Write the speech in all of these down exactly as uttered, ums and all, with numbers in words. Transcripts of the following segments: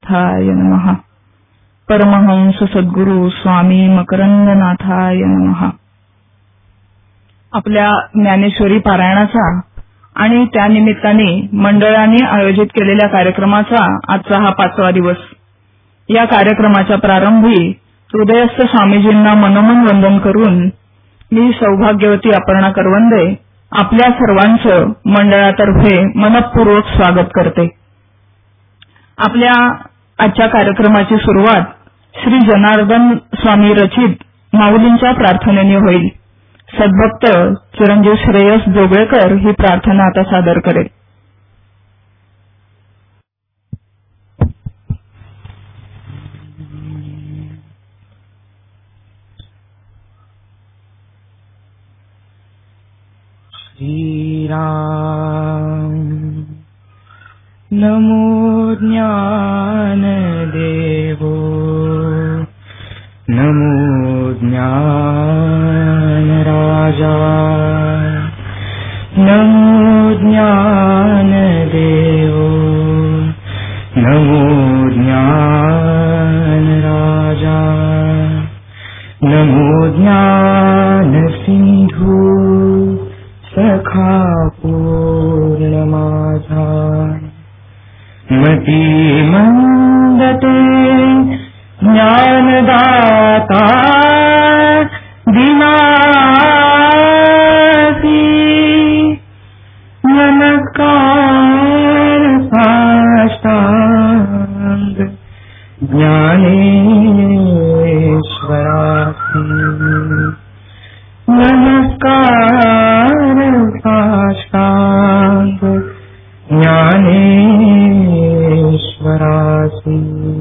सिद्धार्थनाथाय नमः. परमहंस सद्गुरु स्वामी मकरंदनाथाय नमः. आपल्या ज्ञानेश्वरी पारायणाचा आणि त्यानिमित्ताने मंडळाने आयोजित केलेल्या कार्यक्रमाचा आजचा हा पाचवा दिवस. या कार्यक्रमाच्या प्रारंभी हृदयस्थ स्वामीजींना मनोमन वंदन करून मी सौभाग्यवती अपर्णा करवंदे आपल्या सर्वांचं मंडळातर्फे मनःपूर्वक स्वागत करते. आपल्या आजच्या कार्यक्रमाची सुरुवात श्री जनार्दन स्वामी रचित माऊलींच्या प्रार्थनेने होईल. सद्भक्त चिरंजीव श्रेयस जोगळेकर ही प्रार्थना आता सादर करेल. श्रीराम नमो ज्ञानदेवो नमो ज्ञानराजा नमो ज्ञानदेवो नमो ज्ञानराजा नमो ज्ञानसिंधु सखा पूर्णमाधा मतिमन्दते ज्ञानदाता विनाशी नमस्कार साष्टांग ज्ञानेश्वरासी नमस्कार साष्टांग ज्ञानेश्वरासी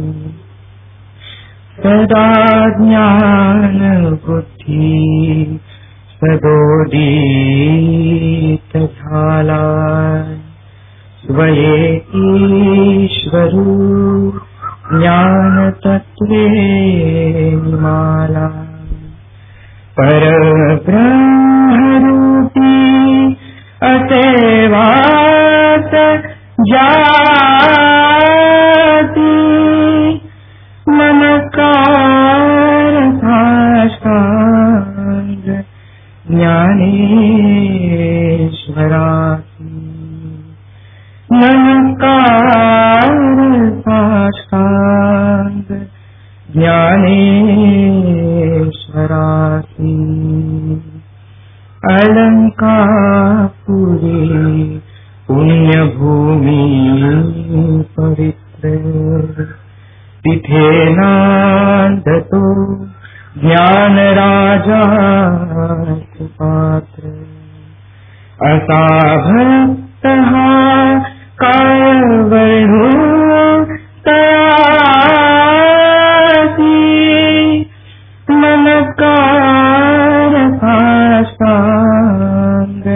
सदा ज्ञान बुद्धि सदोदित झाला स्वये ईश्वरू ज्ञान तत्वे माला परब्रह्मरूपी असेवात जाती नमस्कार साष्टांग ज्ञानेश्वरासी नमस्कार साष्टांग ज्ञानेश्वरासी अलंकापुरी पुण्यभूमि पवित्र तिथे नांदतो ज्ञानराजा सुपात्र असा भक्त हा काय वर्णो तयासी नमस्कार साष्टांग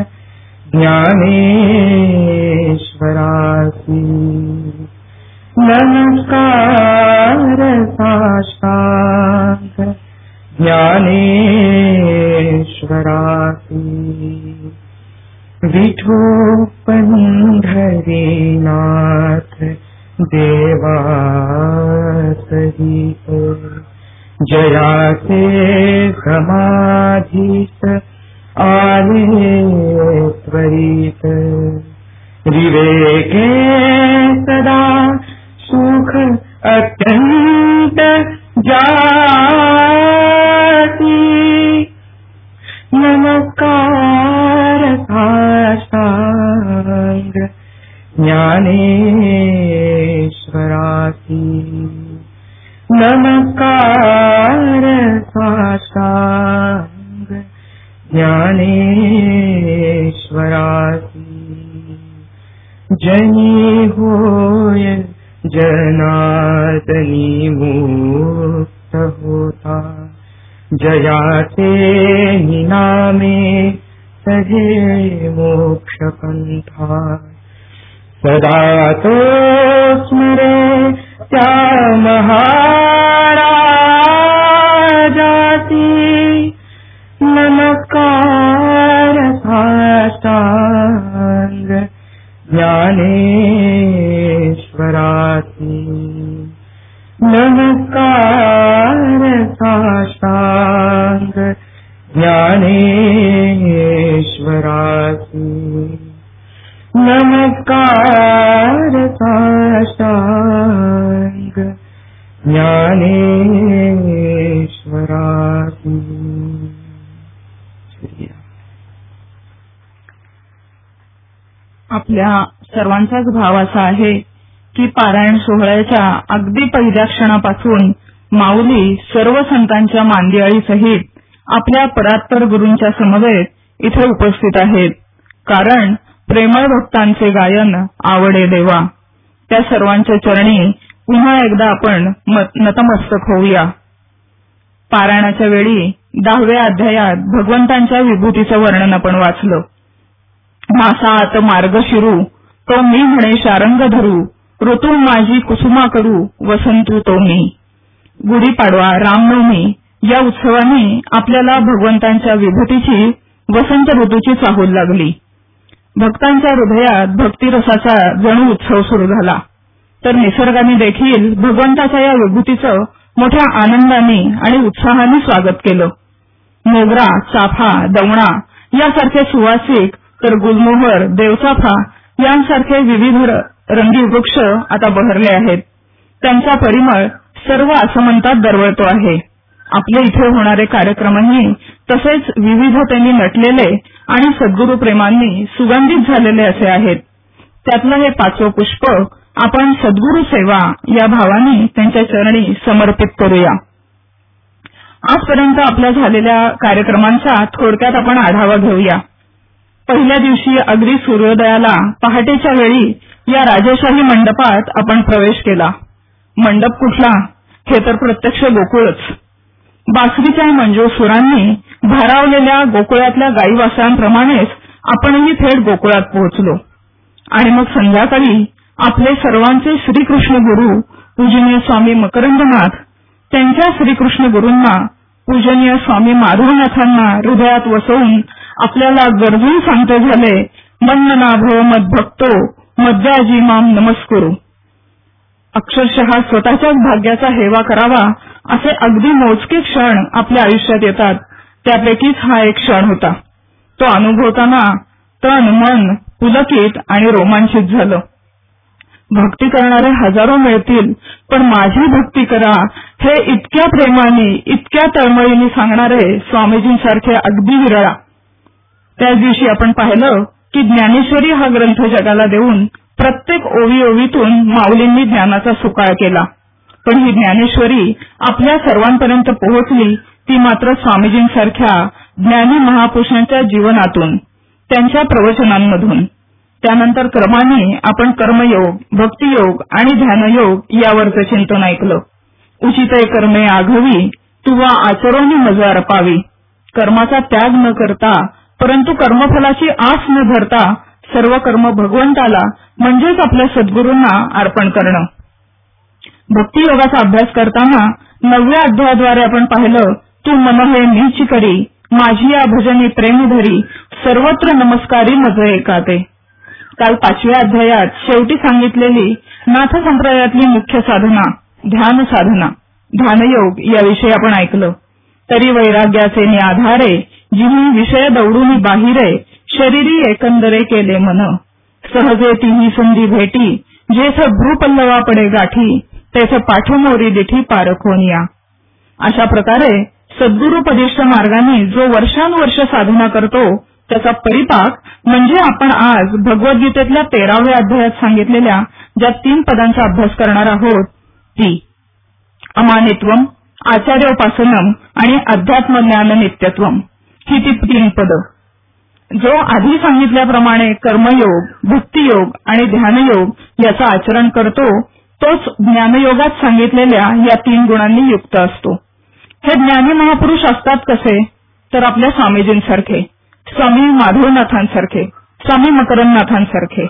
ज्ञानेश्वरासी नमस्कार साष्टांग ज्ञानेश्वरासी विठो पंढरीनाथ देवासहित जयाचे समाधीत आले त्वरित विवेके सदा सुख अत्यंत जाती नमस्कार साष्टांग ज्ञानेश्वरासी नमस्कार साष्टांग ज्ञानेश्वरासी जनी होय जनार्दनी मुक्त होता जयाचे नामे सहे मोक्ष पंथा सदा तो स्मरे त्या महाराजाची नमस्कार साष्टांग ज्ञानेश्वरासी नमस्कार साष्टांग ज्ञानेश्वरासी, नमस्कार साष्टांग ज्ञानेश्वरासी. आपल्या सर्वांचाच भाव असा आहे की पारायण सोहळ्याच्या अगदी पहिल्या क्षणापासून माऊली सर्व संतांच्या मांदियाळी सहित आपल्या परात्पर गुरूंच्या समवेत इथे उपस्थित आहेत. कारण प्रेमळ भक्तांचे गायन आवडे देवा. त्या सर्वांच्या चरणी पुन्हा एकदा आपण नतमस्तक होऊया. पारायणाच्या वेळी दहाव्या अध्यायात भगवंतांच्या विभूतीचं वर्णन आपण वाचलं. भासात मार्ग शिरू तो मी म्हणे शारंग धरू, ऋतू माझी कुसुमा करू वसंतू तो मी. गुढीपाडवा, रामनवमी या उत्सवाने आपल्याला भगवंतांच्या विभूतीची वसंत ऋतूची चाहूल लागली. भक्तांच्या हृदयात भक्तिरसाचा जणू उत्सव सुरू झाला. तर निसर्गाने देखील भगवंताच्या या विभूतीचं मोठ्या आनंदाने आणि उत्साहाने स्वागत केलं. मोगरा, चाफा, दवणा यासारखे सुवासिक तर गुलमोहर, देवचाफा यांसारखे विविध रंगी वृक्ष आता बहरले आहेत. त्यांचा परिमळ सर्व आसमंतात दरवळतो आहे. आपले इथे होणारे कार्यक्रमही तसेच विविधतेने नटलेले आणि सद्गुरू प्रेमांनी सुगंधित झालेले असे आहेत. त्यातलं हे पाचवं पुष्प आपण सद्गुरू सेवा या भावाने त्यांच्या चरणी समर्पित करूया. आजपर्यंत आपल्या झालेल्या कार्यक्रमांचा थोडक्यात आपण आढावा घेऊया. पहिल्या दिवशी अगदी सूर्योदयाला पहाटेच्या वेळी या राजेशाही मंडपात आपण प्रवेश केला. मंडप कुठला? हे तर प्रत्यक्ष गोकुळच. बासरीच्या मंजूळ सुरांनी भारावलेल्या गोकुळातल्या गाईवासरांप्रमाणेच आपणही थेट गोकुळात पोहोचलो. आणि मग संध्याकाळी आपले सर्वांचे श्रीकृष्ण गुरु पूजनीय स्वामी मकरंदनाथ त्यांच्या श्रीकृष्ण गुरूंना पूजनीय स्वामी माधवनाथांना हृदयात वसवून आपल्याला गरजून सांगते झाले, मन्ननाभो मद्भक्तो मद्याजी माम नमस्कुरु. अक्षरशः स्वतःच्याच भाग्याचा हेवा करावा असे अगदी मोजके क्षण आपल्या आयुष्यात येतात. त्यापैकीच हा एक क्षण होता. तो अनुभवताना तन मन पुलकित आणि रोमांचित झालं. भक्ती करणारे हजारो मिळतील, पण माझी भक्ती करा हे इतक्या प्रेमाने इतक्या तळमळीने सांगणारे स्वामीजींसारखे अगदी विरळा. त्याच दिवशी आपण पाहिलं की ज्ञानेश्वरी हा ग्रंथ जगाला देऊन प्रत्येक ओवी ओवीतून माऊलींनी ज्ञानाचा सुकाळ केला. पण ही ज्ञानेश्वरी आपल्या सर्वांपर्यंत पोहोचली ती मात्र स्वामीजींसारख्या ज्ञानी महापुरुषांच्या जीवनातून, त्यांच्या प्रवचनांमधून. त्यानंतर क्रमाने आपण कर्मयोग, भक्तियोग आणि ध्यानयोग यावरचं चिंतन ऐकलं. उचिते कर्मे आघवी तुवा आचरोनी मज अर्पावी. कर्माचा त्याग न करता परंतु कर्मफलाची आस न धरता सर्व कर्म भगवंताला म्हणजेच आपल्या सद्गुरूंना अर्पण करणं. भक्तियोगाचा अभ्यास करताना नवव्या अध्यायाद्वारे आपण पाहिलं, तू मन हे मीच करी माझी या भजनी प्रेम धरी सर्वत्र नमस्कारी मज एकाते. काल पाचव्या अध्यायात शेवटी सांगितलेली नाथ संप्रदायातली मुख्य साधना ध्यान साधना, ध्यानयोग याविषयी आपण ऐकलं. तरी वैराग्याचे नि आधारे जिनी विषय दौडून बाहिरे शरीरी एकंदरे केले मन. सहजे तिन्ही संधी भेटी जेथ भ्रूपल्लवा पडे गाठी तेथ पाठोमोरी दिठी पारखोनिया. अशा प्रकारे सद्गुरूपदिष्ट मार्गाने जो वर्षानुवर्ष साधना करतो त्याचा परिपाक म्हणजे आपण आज भगवद्गीतेतल्या तेराव्या अध्यायात सांगितलेल्या ज्या तीन पदांचा अभ्यास करणार आहोत ती अमानित्वम, आचार्योपासनम आणि अध्यात्म ज्ञान नित्यत्वम ही ती तीन पद. जो आधी सांगितल्याप्रमाणे कर्मयोग, भक्तियोग आणि ध्यानयोग याचं आचरण करतो तोच ज्ञानयोगात सांगितलेल्या या तीन गुणांनी युक्त असतो. हे ज्ञानी महापुरुष असतात कसे? तर आपल्या स्वामीजींसारखे, स्वामी माधवनाथांसारखे, स्वामी मकरंदनाथांसारखे.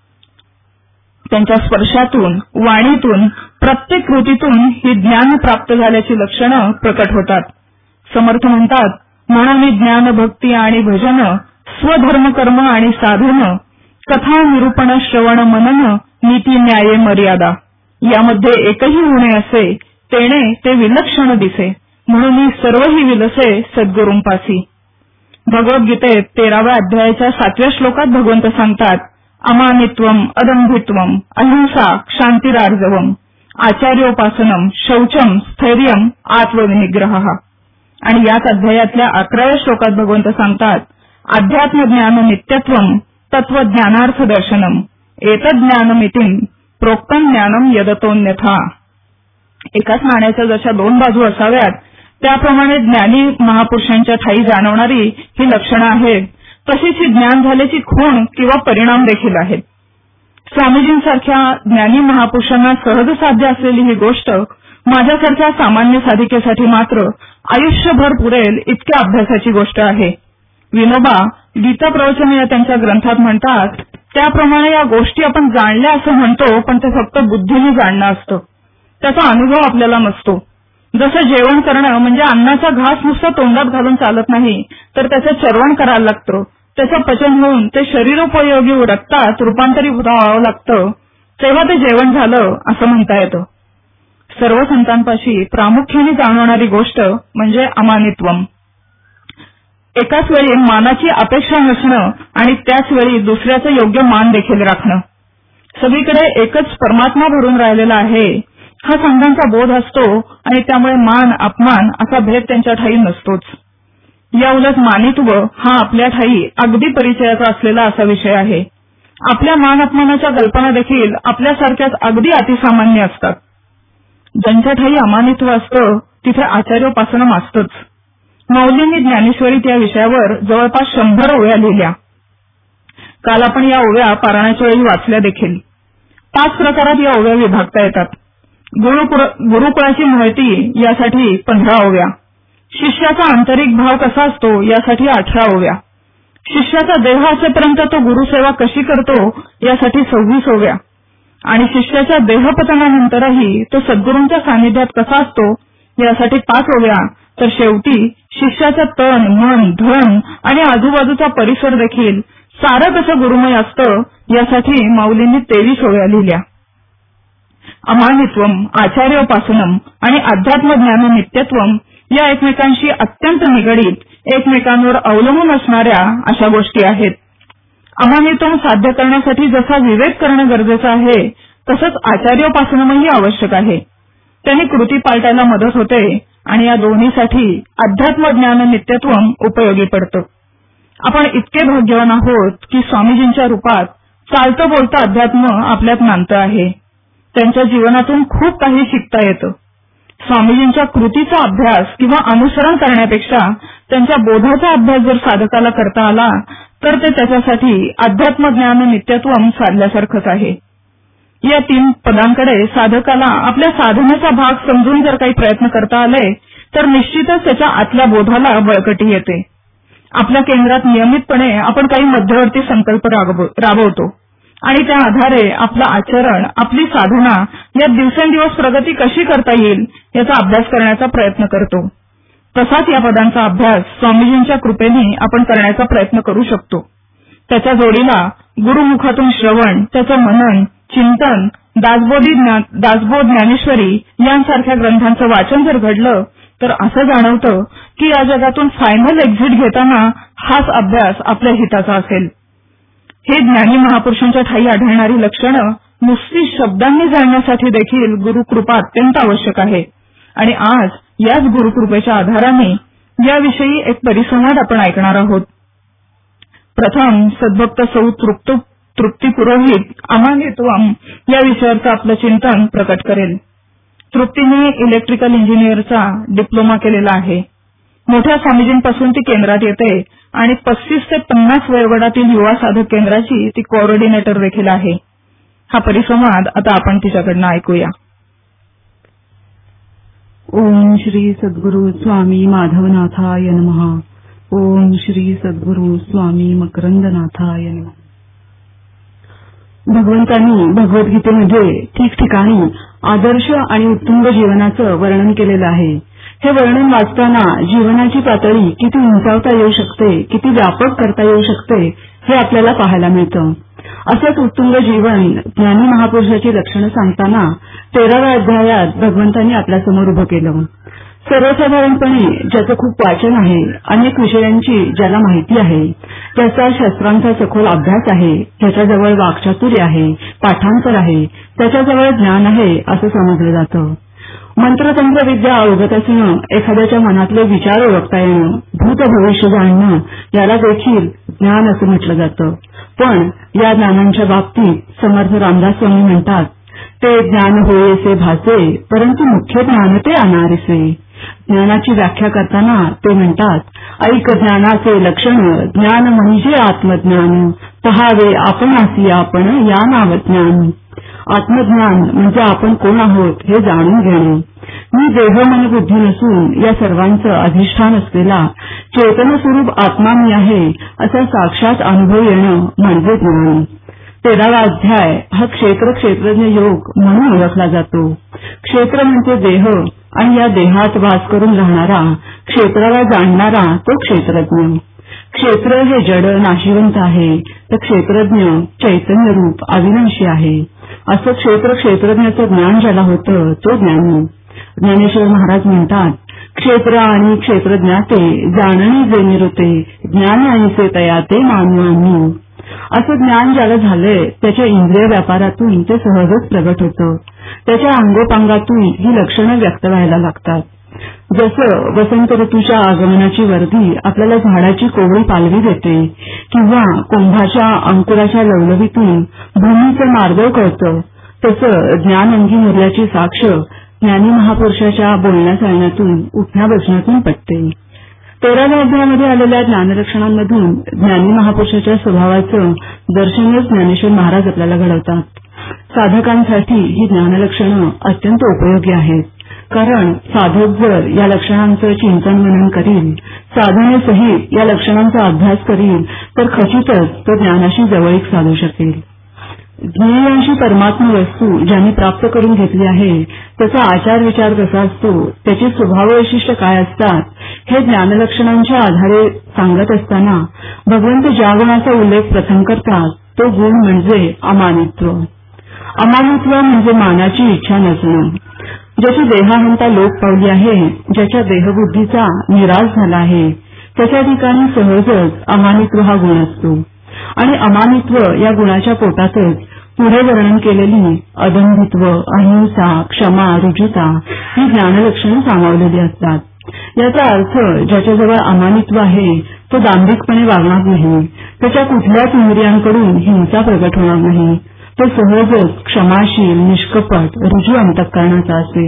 त्यांच्या स्पर्शातून, वाणीतून, प्रत्येक कृतीतून ही ज्ञान प्राप्त झाल्याची लक्षणं प्रकट होतात. समर्थ म्हणतात, म्हणून ज्ञान, भक्ती आणि भजन, स्वधर्म कर्म आणि साधन, कथा निरूपण श्रवण मनन, नीती न्याय मर्यादा यामध्ये एकही उणे असे, तेणे ते विलक्षण दिसे, म्हणून सर्वही विलसे सद्गुरूंपासी. भगवद्गीतेत तेराव्या अध्यायाच्या सातव्या श्लोकात भगवंत सांगतात, अमानित्वम अदंभित्वम अहिंसा क्षांतिरार्जवम आचार्योपासनम शौचम स्थैर्यम आत्मविनिग्रह. आणि याच अध्यायातल्या अकराव्या श्लोकात भगवंत सांगतात, अध्यात्म ज्ञान नित्यत्वम तत्वज्ञानार्थ दर्शनम एतज्ज्ञानमितीम प्रोक्तम ज्ञानम यदतोन्यथा. एकाच नाण्याच्या जशा दोन बाजू असाव्यात त्याप्रमाणे ज्ञानी महापुरुषांच्या ठायी जाणवणारी ही लक्षणं आहेत, तशीच ही ज्ञान झाल्याची खूण किंवा परिणाम देखील आहेत. स्वामीजींसारख्या ज्ञानी महापुरुषांना सहज साध्य असलेली ही गोष्ट माझ्यासारख्या सामान्य साधिकेसाठी मात्र आयुष्यभर पुरेल इतक्या अभ्यासाची गोष्ट आहे. विनोबा गीता प्रवचन या त्यांच्या ग्रंथात म्हणतात, त्याप्रमाणे या गोष्टी आपण जाणल्या असं म्हणतो, पण ते फक्त बुद्धीने जाणणं असतं, त्याचा अनुभव आपल्याला नसतो. जसं जेवण करणं म्हणजे अन्नाचा घास नुसता तोंडात घालून चालत नाही, तर त्याचं चर्वण करायला लागतं, त्याचं पचन होऊन ते शरीरोपयोगी रक्तात रूपांतरित व्हावं लागतं, तेव्हा ते जेवण झालं असं म्हणता येतं. सर्व संतांपाशी प्रामुख्याने जाणवणारी गोष्ट म्हणजे अमानित्वम. एकाच वेळी मानाची अपेक्षा नसणं आणि त्याच वेळी दुसऱ्याचं योग्य मान देखील राखणं. सगळीकडे एकच परमात्मा भरून राहिलेला आहे हा संतांचा बोध असतो आणि त्यामुळे मान अपमान असा भेद त्यांच्या ठायी नसतोच. या उलट मानित्व हा आपल्या ठायी अगदी परिचयाचा असलेला असा विषय आहे. आपल्या मान अपमानाच्या कल्पना देखील आपल्यासारख्याच अगदी अतिसामान्य असतात. ज्यांच्या ठायी अमानित्व असतं तिथे आचार्योपासनम असतंच. माऊलींनी ज्ञानेश्वरीत या विषयावर जवळपास शंभर ओव्या लिहिल्या. काल आपण या ओव्या पारायणाच्या वेळी वाचल्या देखील. पाच प्रकारात या ओव्या विभागता येतात. गुरुकुळाची माहिती यासाठी पंधरा ओव्या, शिष्याचा आंतरिक भाव कसा असतो यासाठी अठरा ओव्या, शिष्याचा देह असेपर्यंत तो गुरुसेवा कशी करतो यासाठी सव्वीस ओव्या आणि शिष्याच्या देहपतनानंतरही तो सद्गुरूंच्या सानिध्यात कसा असतो यासाठी पाच ओव्या, तर शेवटी शिष्याचं तन मन धन आणि आजूबाजूचा परिसर देखील सारं कसं गुरुमय असतं यासाठी माऊलींनी तेवीस ओव्या लिहिल्या. अमानित्वम आचार्योपासनम आणि अध्यात्म ज्ञान नित्यत्वम या एकमेकांशी अत्यंत निगडीत, एकमेकांवर अवलंबून असणाऱ्या अशा गोष्टी आहेत. अमानित्वम साध्य करण्यासाठी जसा विवेक करणं गरजेचं आहे तसंच आचार्योपासनमही आवश्यक आहे. त्यांनी कृती पालटायला मदत होते आणि या दोन्हीसाठी अध्यात्म ज्ञान नित्यत्वम उपयोगी पडतं. आपण इतके भाग्यवान आहोत की स्वामीजींच्या रूपात चालतं बोलतं अध्यात्म आपल्यात नांदतं आहे. त्यांच्या जीवनातून खूप काही शिकता येतं. स्वामीजींच्या कृतीचा अभ्यास किंवा अनुसरण करण्यापेक्षा त्यांच्या बोधाचा अभ्यास जर साधकाला करता आला तर ते त्याच्यासाठी अध्यात्म ज्ञान नित्यत्वम साधल्यासारखंच आहे. या तीन पदांकडे साधकाला आपल्या साधनेचा भाग समजून जर काही प्रयत्न करता आले तर निश्चितच त्याच्या आतल्या बोधाला बळकटी येते. आपल्या केंद्रात नियमितपणे आपण काही मध्यवर्ती संकल्प राबवतो आणि त्या आधारे आपलं आचरण आपली साधना या दिवसेंदिवस प्रगती कशी करता येईल याचा अभ्यास करण्याचा प्रयत्न करतो. तसाच या पदांचा अभ्यास स्वामीजींच्या कृपेने आपण करण्याचा प्रयत्न करू शकतो. त्याच्या जोडीला गुरुमुखातून श्रवण, त्याचं मनन, चिंतन, दासबोधी दासबोध ज्ञानेश्वरी यांसारख्या ग्रंथांचं वाचन जर घडलं तर असं जाणवतं की या जगातून फायनल एक्झिट घेताना हाच अभ्यास आपल्या हिताचा असेल. हे ज्ञानी महापुरुषांच्या ठायी आढळणारी लक्षणं नुसती शब्दांनी जाणण्यासाठी देखील गुरुकृपा अत्यंत आवश्यक आहे आणि आज याच गुरुकृपेच्या आधाराने याविषयी एक परिसंवाद आपण ऐकणार आहोत. प्रथम सद्भक्त सौ तृप्ती पुरोहित अमानित्वम या विषयावरचं आपलं चिंतन प्रकट करेल. तृप्तीने इलेक्ट्रिकल इंजिनिअरचा डिप्लोमा केलेला आहे. मोठ्या स्वामीजींपासून ती केंद्रात येते आणि पस्तीस ते पन्नास वयोगटातील युवा साधक केंद्राची ती कोऑर्डिनेटर देखील आहे. हा परिसंवाद आता आपण तिच्याकडनं ऐकूया. ओम श्री सद्गुरु स्वामी माधवनाथाय नमः. ओम श्री सद्गुरु स्वामी मकरंदनाथाय नमः. भगवंतांनी भगवद्गीतेमध्ये ठिकठिकाणी आदर्श आणि उत्तुंग जीवनाचं वर्णन केलेलं आहे. हे वर्णन वाचताना जीवनाची पातळी किती उंचावता येऊ शकते, किती व्यापक करता येऊ शकते हे आपल्याला पाहायला मिळतं. असंच उत्तुंग जीवन ज्ञानी महापुरुषाची लक्षणं सांगताना तेराव्या अध्यायात भगवंतांनी आपल्यासमोर उभं केलं. सर्वसाधारणपणे ज्याचं खूप वाचन आहे, अनेक विषयांची ज्याला माहिती आहे, ज्याचा शस्त्रांचा सखोल अभ्यास आहे, ज्याच्याजवळ वाक्चातुर्य आहे, पाठांतर आहे, त्याच्याजवळ ज्ञान आहे असं समजलं जातं. मंत्रतंत्र विद्या अवगत असणं, एखाद्याच्या मनातले विचार ओळखता येणं, भूत भविष्य जाणणं याला देखील ज्ञान असं म्हटलं जातं. पण या ज्ञानांच्या बाबतीत समर्थ रामदास स्वामी म्हणतात, ते ज्ञान होयेसे भासे, परंतु मुख्य ज्ञान ते अनारिसे. ज्ञानाची व्याख्या करताना ते म्हणतात, ऐक ज्ञानाचे लक्षण, ज्ञान म्हणजे आत्मज्ञान, पहावे आपणासी आपण या नाव ज्ञान. आत्मज्ञान म्हणजे आपण कोण आहोत हे जाणून घेणे. मी देह मन बुद्धी नसून या सर्वांचं अधिष्ठान असलेला चेतन स्वरूप आत्मा मी आहे असा साक्षात अनुभव येणं म्हणजे ज्ञान. तेरावा अध्याय हा क्षेत्र क्षेत्रज्ञ योग म्हणून ओळखला जातो. क्षेत्र म्हणजे देह आणि या देहात वास करून राहणारा, क्षेत्राला जाणणारा तो क्षेत्रज्ञ. क्षेत्र हे जड नाशिवंत आहे, तर क्षेत्रज्ञ चैतन्य रूप अविनाशी आहे. असं क्षेत्र क्षेत्रज्ञाचं ज्ञान ज्याला होतं तो ज्ञानी. ज्ञानेश्वर महाराज म्हणतात, क्षेत्र आणि क्षेत्रज्ञाते जाणणी जे निरुते, ज्ञान आणि तया ते मानवांनी. असं ज्ञान ज्याला झालंय त्याच्या इंद्रिय व्यापारातून ते सहजच प्रगट होतं. त्याच्या अंगोपांगातून ही लक्षणं व्यक्त व्हायला लागतात. जसं वसंत ऋतूच्या आगमनाची वर्दी आपल्याला झाडाची कोवळी पालवी देते, किंवा कुंभाच्या अंकुराच्या लवलवीतून भूमीचं मार्दव कळतं, तसं ज्ञान अंगी मुरल्याची साक्ष ज्ञानी महापुरुषाच्या बोलण्या चालण्यातून उठण्या बसण्यातून पटते. तेराव्या अध्यायामध्ये आलेल्या ज्ञानलक्षणांमधून ज्ञानी महापुरुषाच्या स्वभावाचं दर्शनच ज्ञानेश्वर महाराज आपल्याला घडवतात. साधकांसाठी ही ज्ञानलक्षणं अत्यंत उपयोगी आहेत. कारण साधक जर या लक्षणांचं चिंतन मनन करील, साधनेसहित या लक्षणांचा अभ्यास करील, तर खचितच तो ज्ञानाशी जवळीक साधू शकेल. ज्ञेयांशी परमात्मा वस्तू ज्यांनी प्राप्त करून घेतली आहे त्याचा आचार विचार कसा असतो, त्याची स्वभाव वैशिष्ट्य काय असतात, हे ज्ञानलक्षणांच्या आधारे सांगत असताना भगवंत ज्या गुणाचा उल्लेख प्रथम करतात तो गुण म्हणजे अमानित्व. अमानित्व म्हणजे मानाची इच्छा नसणं. ज्याची देहाहंता लोप पावली आहे, ज्याच्या देहबुद्धीचा निराश झाला आहे, त्याच्या ठिकाणी सहजच अमानित्व हा गुण असतो. आणि अमानित्व या गुणाच्या पोटातच पुढे वर्णन केलेली अदंभित्व, अहिंसा, क्षमा, रुजुता ही ज्ञानलक्षणं सामावलेली असतात. याचा अर्थ ज्याच्याजवळ अमानित्व आहे तो दांभिकपणे वागणार नाही, त्याच्या कुठल्याच इंद्रियांकडून हिंसा प्रगट होणार नाही, तो सहजच क्षमाशील, निष्कपट, रुजू अंतःकरणाचा असेल.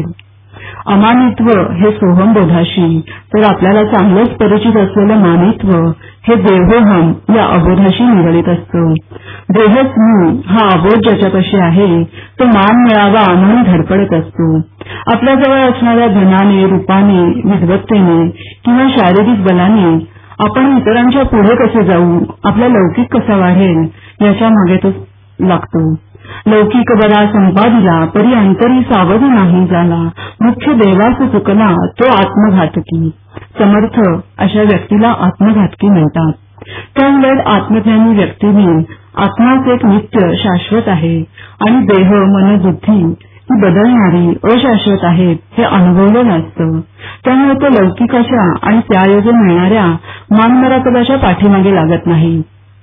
अमानित्व हे सोहमबोधाशी, तर आपल्याला चांगलंच परिचित असलेलं मानित्व हे देहोहम या अबोधाशी निगडीत असतं. देहच मी हा अबोध ज्याच्यापाशी आहे तो मान मिळावा म्हणून धडपडत असतो. आपल्याजवळ असणाऱ्या धनाने, रूपाने, विद्वत्तेने किंवा शारीरिक बलाने आपण इतरांच्या पुढे कसे जाऊ, आपला लौकिक कसा वाढेल याच्या मागे तो लागतो. लौकिक बरा संपादिला, परी अंतरी सावध नाही झाला, मुख्य देवास चुकला तो आत्मघातकी. समर्थ अशा व्यक्तीला आत्मघातकी म्हणतात. त्याउलट आत्मज्ञानी व्यक्तीने आत्माच एक नित्य शाश्वत आहे आणि देह मन बुद्धी ही बदलणारी अशाश्वत आहेत हे अनुभवलेलं असतं. त्यामुळे तो लौकिकाच्या आणि त्यायोगे मिळणाऱ्या मानमरातबाच्या पाठीमागे लागत नाही.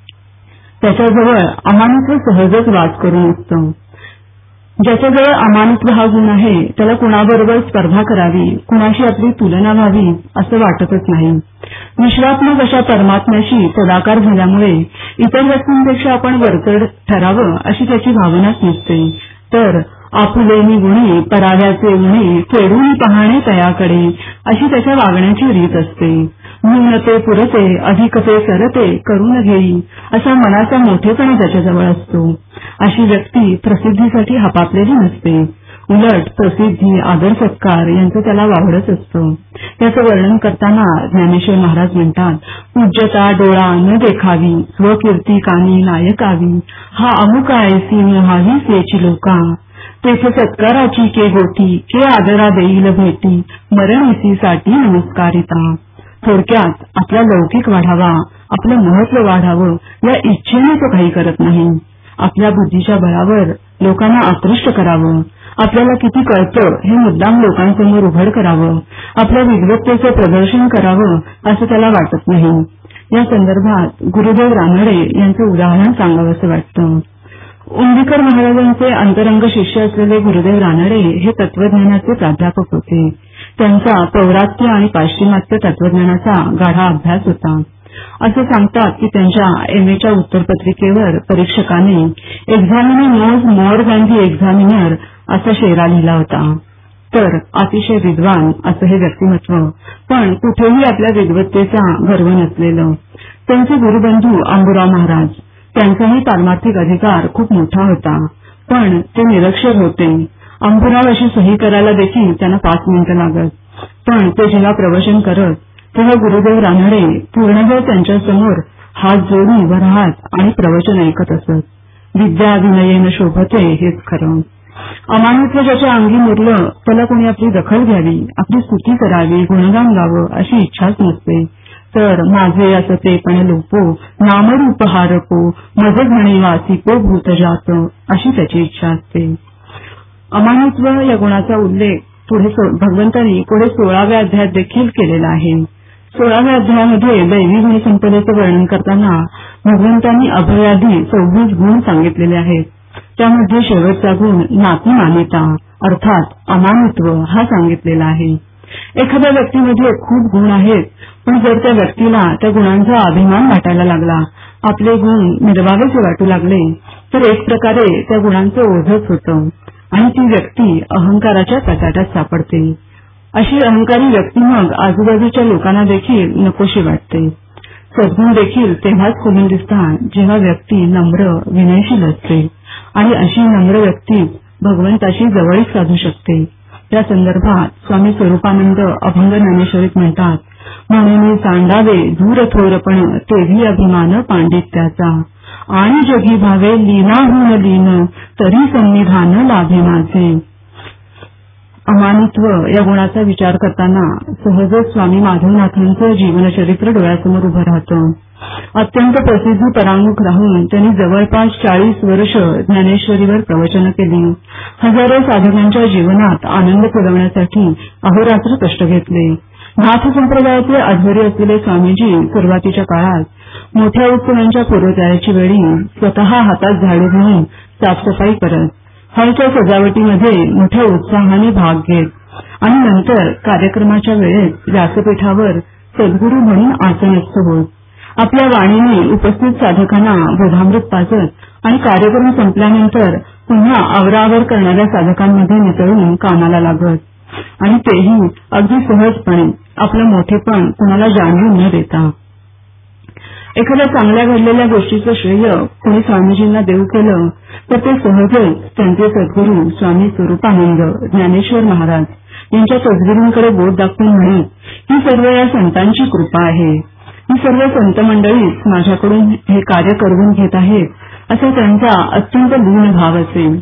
त्याच्याजवळ अमानित्व सहजच वास करून असतं. ज्याच्याजवळ अमानित्व हा गुण आहे त्याला कुणाबरोबर स्पर्धा करावी, कुणाशी आपली तुलना व्हावी असं वाटतच नाही. विश्वात्मक अशा परमात्म्याशी तदाकार झाल्यामुळे इतर व्यक्तींपेक्षा आपण वरचढ ठरावं अशी त्याची भावनाच नसते. तर आपुलेनी गुणी पराव्याचे गुणी फेडून पाहणे तयाकडे अशी त्याच्या वागण्याची रीत असते. न्यूनते पुरते अधिकते सरते करून घेई असा मनाचा मोठेपणा त्याच्याजवळ असतो. अशी व्यक्ती प्रसिद्धीसाठी हपापलेली नसते. उलट प्रसिद्धी आदर सत्कार यांचं त्याला वावडच असतं. त्याचं वर्णन करताना ज्ञानेश्वर महाराज म्हणतात, पूज्यता डोळा न देखावी, स्वकीर्ती कानी नायकावी, हा अमुक आयसी मोहावी सेची लोका, तेथे सत्काराची के गोटी, के आदरा देईल भेटी, मरणीसीसाठी नमस्कारिता. थोडक्यात आपला लौकिक वाढावा, आपलं महत्व वाढावं या इच्छेने तो काही करत नाही. आपल्या बुद्धीच्या बळावर लोकांना आकृष्ट करावं, आपल्याला किती कळतं हे मुद्दाम लोकांसमोर उघड करावं, आपल्या विद्वत्तेचं प्रदर्शन करावं असं त्याला वाटत नाही. या संदर्भात गुरुदेव रानडे यांचं उदाहरण सांगावंसं वाटतं. उंदीकर महाराजांचे अंतरंग शिष्य असलेले गुरुदेव रानडे हे तत्वज्ञानाचे प्राध्यापक होते. त्यांचा पौरात्य आणि पाश्चिमात्य तत्वज्ञानाचा गाढा अभ्यास होता. असं सांगतात की त्यांच्या एम एच्या उत्तरपत्रिकेवर परीक्षकाने examiner knows more than the examiner असा शेरा लिहिला होता. तर अतिशय विद्वान असं हे व्यक्तिमत्व, पण कुठेही आपल्या विद्वत्तेचा गर्व नसलेलं. त्यांचे गुरुबंधू अंबुराव महाराज, त्यांचाही पारमार्थिक अधिकार खूप मोठा होता, पण ते निरक्षर होते. अंबुराव अशी सही करायला देखील त्यांना पाच मिनिटं लागत. पण ते जेव्हा प्रवचन करत तेव्हा गुरुदेव रानडे पूर्णवेळ त्यांच्यासमोर हात जोडून उभं राहत आणि प्रवचन ऐकत असत. विद्या विनयेन शोभते हेच खरं. अमानित्व ज्याच्या अंगी मुरलं त्याला कोणी आपली दखल घ्यावी, आपली स्तुती करावी, गुणगान गावं अशी इच्छाच नसते. तर माझे असते पण लोपो नामरूप हारपो मज घणे वासिको भूतजात अशी त्याची इच्छा असते. अमानित्व या गुणाचा उल्लेख पुढे भगवंतांनी पुढे सोळाव्या अध्यायात देखील केलेला आहे. सोळाव्या अध्यायामध्ये दैवी गुणसंपदेचं वर्णन करताना भगवंतांनी अभयादी सव्वीस गुण सांगितलेले आहेत. त्यामध्ये शेवटचा गुण नातीमानिता अर्थात अमानित्व हा सांगितलेला आहे. एखाद्या व्यक्तीमध्ये खूप गुण आहेत, पण जर त्या व्यक्तीला त्या गुणांचा अभिमान वाटायला लागला, आपले गुण निर्वावेसे वाटू लागले, तर एक प्रकारे त्या गुणांचं ओझच होतं आणि ती व्यक्ती अहंकाराच्या कचाट्यात सापडते. अशी अहंकारी व्यक्ती मग आजूबाजूच्या लोकांना देखील नकोशी वाटते. सद्गुण देखील तेव्हाच खुलून दिसतात जेव्हा व्यक्ती नम्र विनयशील असते आणि अशी नम्र व्यक्ती भगवंताशी जवळीक साधू शकते. या संदर्भात स्वामी स्वरूपानंद अभंग ज्ञानेश्वरीत म्हणतात, म्हणून सांडावे दूर थोरपण तेही अभिमान पांडित्याचा आणि जगी भावे लीनाहून लीन तरी संविधान लाभे माझे. अमानित्व या गुणाचा विचार करताना सहजच स्वामी माधवनाथांचं जीवनचरित्र डोळ्यासमोर उभं राहतं. अत्यंत प्रसिद्धी परांगमुख राहून त्यांनी जवळपास चाळीस वर्ष ज्ञानेश्वरीवर प्रवचनं केली. हजारो साधकांच्या जीवनात आनंद फुलवण्यासाठी अहोरात्र कष्ट घेतले. नाथ संप्रदायाचे आध्वर्य असलेले स्वामीजी सुरुवातीच्या काळात मोठ्या उत्सवांच्या पूर्वतयारीची वेळी स्वतः हातात झाडू घेऊन साफसफाई करत, हॉलच्या सजावटीमध्ये मोठ्या उत्साहाने भाग घेत आणि नंतर कार्यक्रमाच्या वेळेत व्यासपीठावर सद्गुरू म्हणून आसनस्थ होत. आपल्या वाणीने उपस्थित साधकांना बोधामृत पाजत आणि कार्यक्रम संपल्यानंतर पुन्हा आवराआवर करणाऱ्या साधकांमध्ये मिसळून कामाला लागत आणि तेही अगदी सहजपणे, आपलं मोठेपण कुणाला जाणवून न देता. एखाद्या चांगल्या घडलेल्या गोष्टीचं श्रेय कोणी स्वामीजींना देऊ केलं तर ते सहजच त्यांचे सद्गुरू स्वामी स्वरूपानंद ज्ञानेश्वर महाराज यांच्या तसबिरींकडे बोट दाखवून म्हणत, ही सर्व या संतांची कृपा आहे, ही सर्व संत मंडळीच माझ्याकडून हे कार्य करून घेत आहेत असा त्यांचा अत्यंत लीन भाव असेल.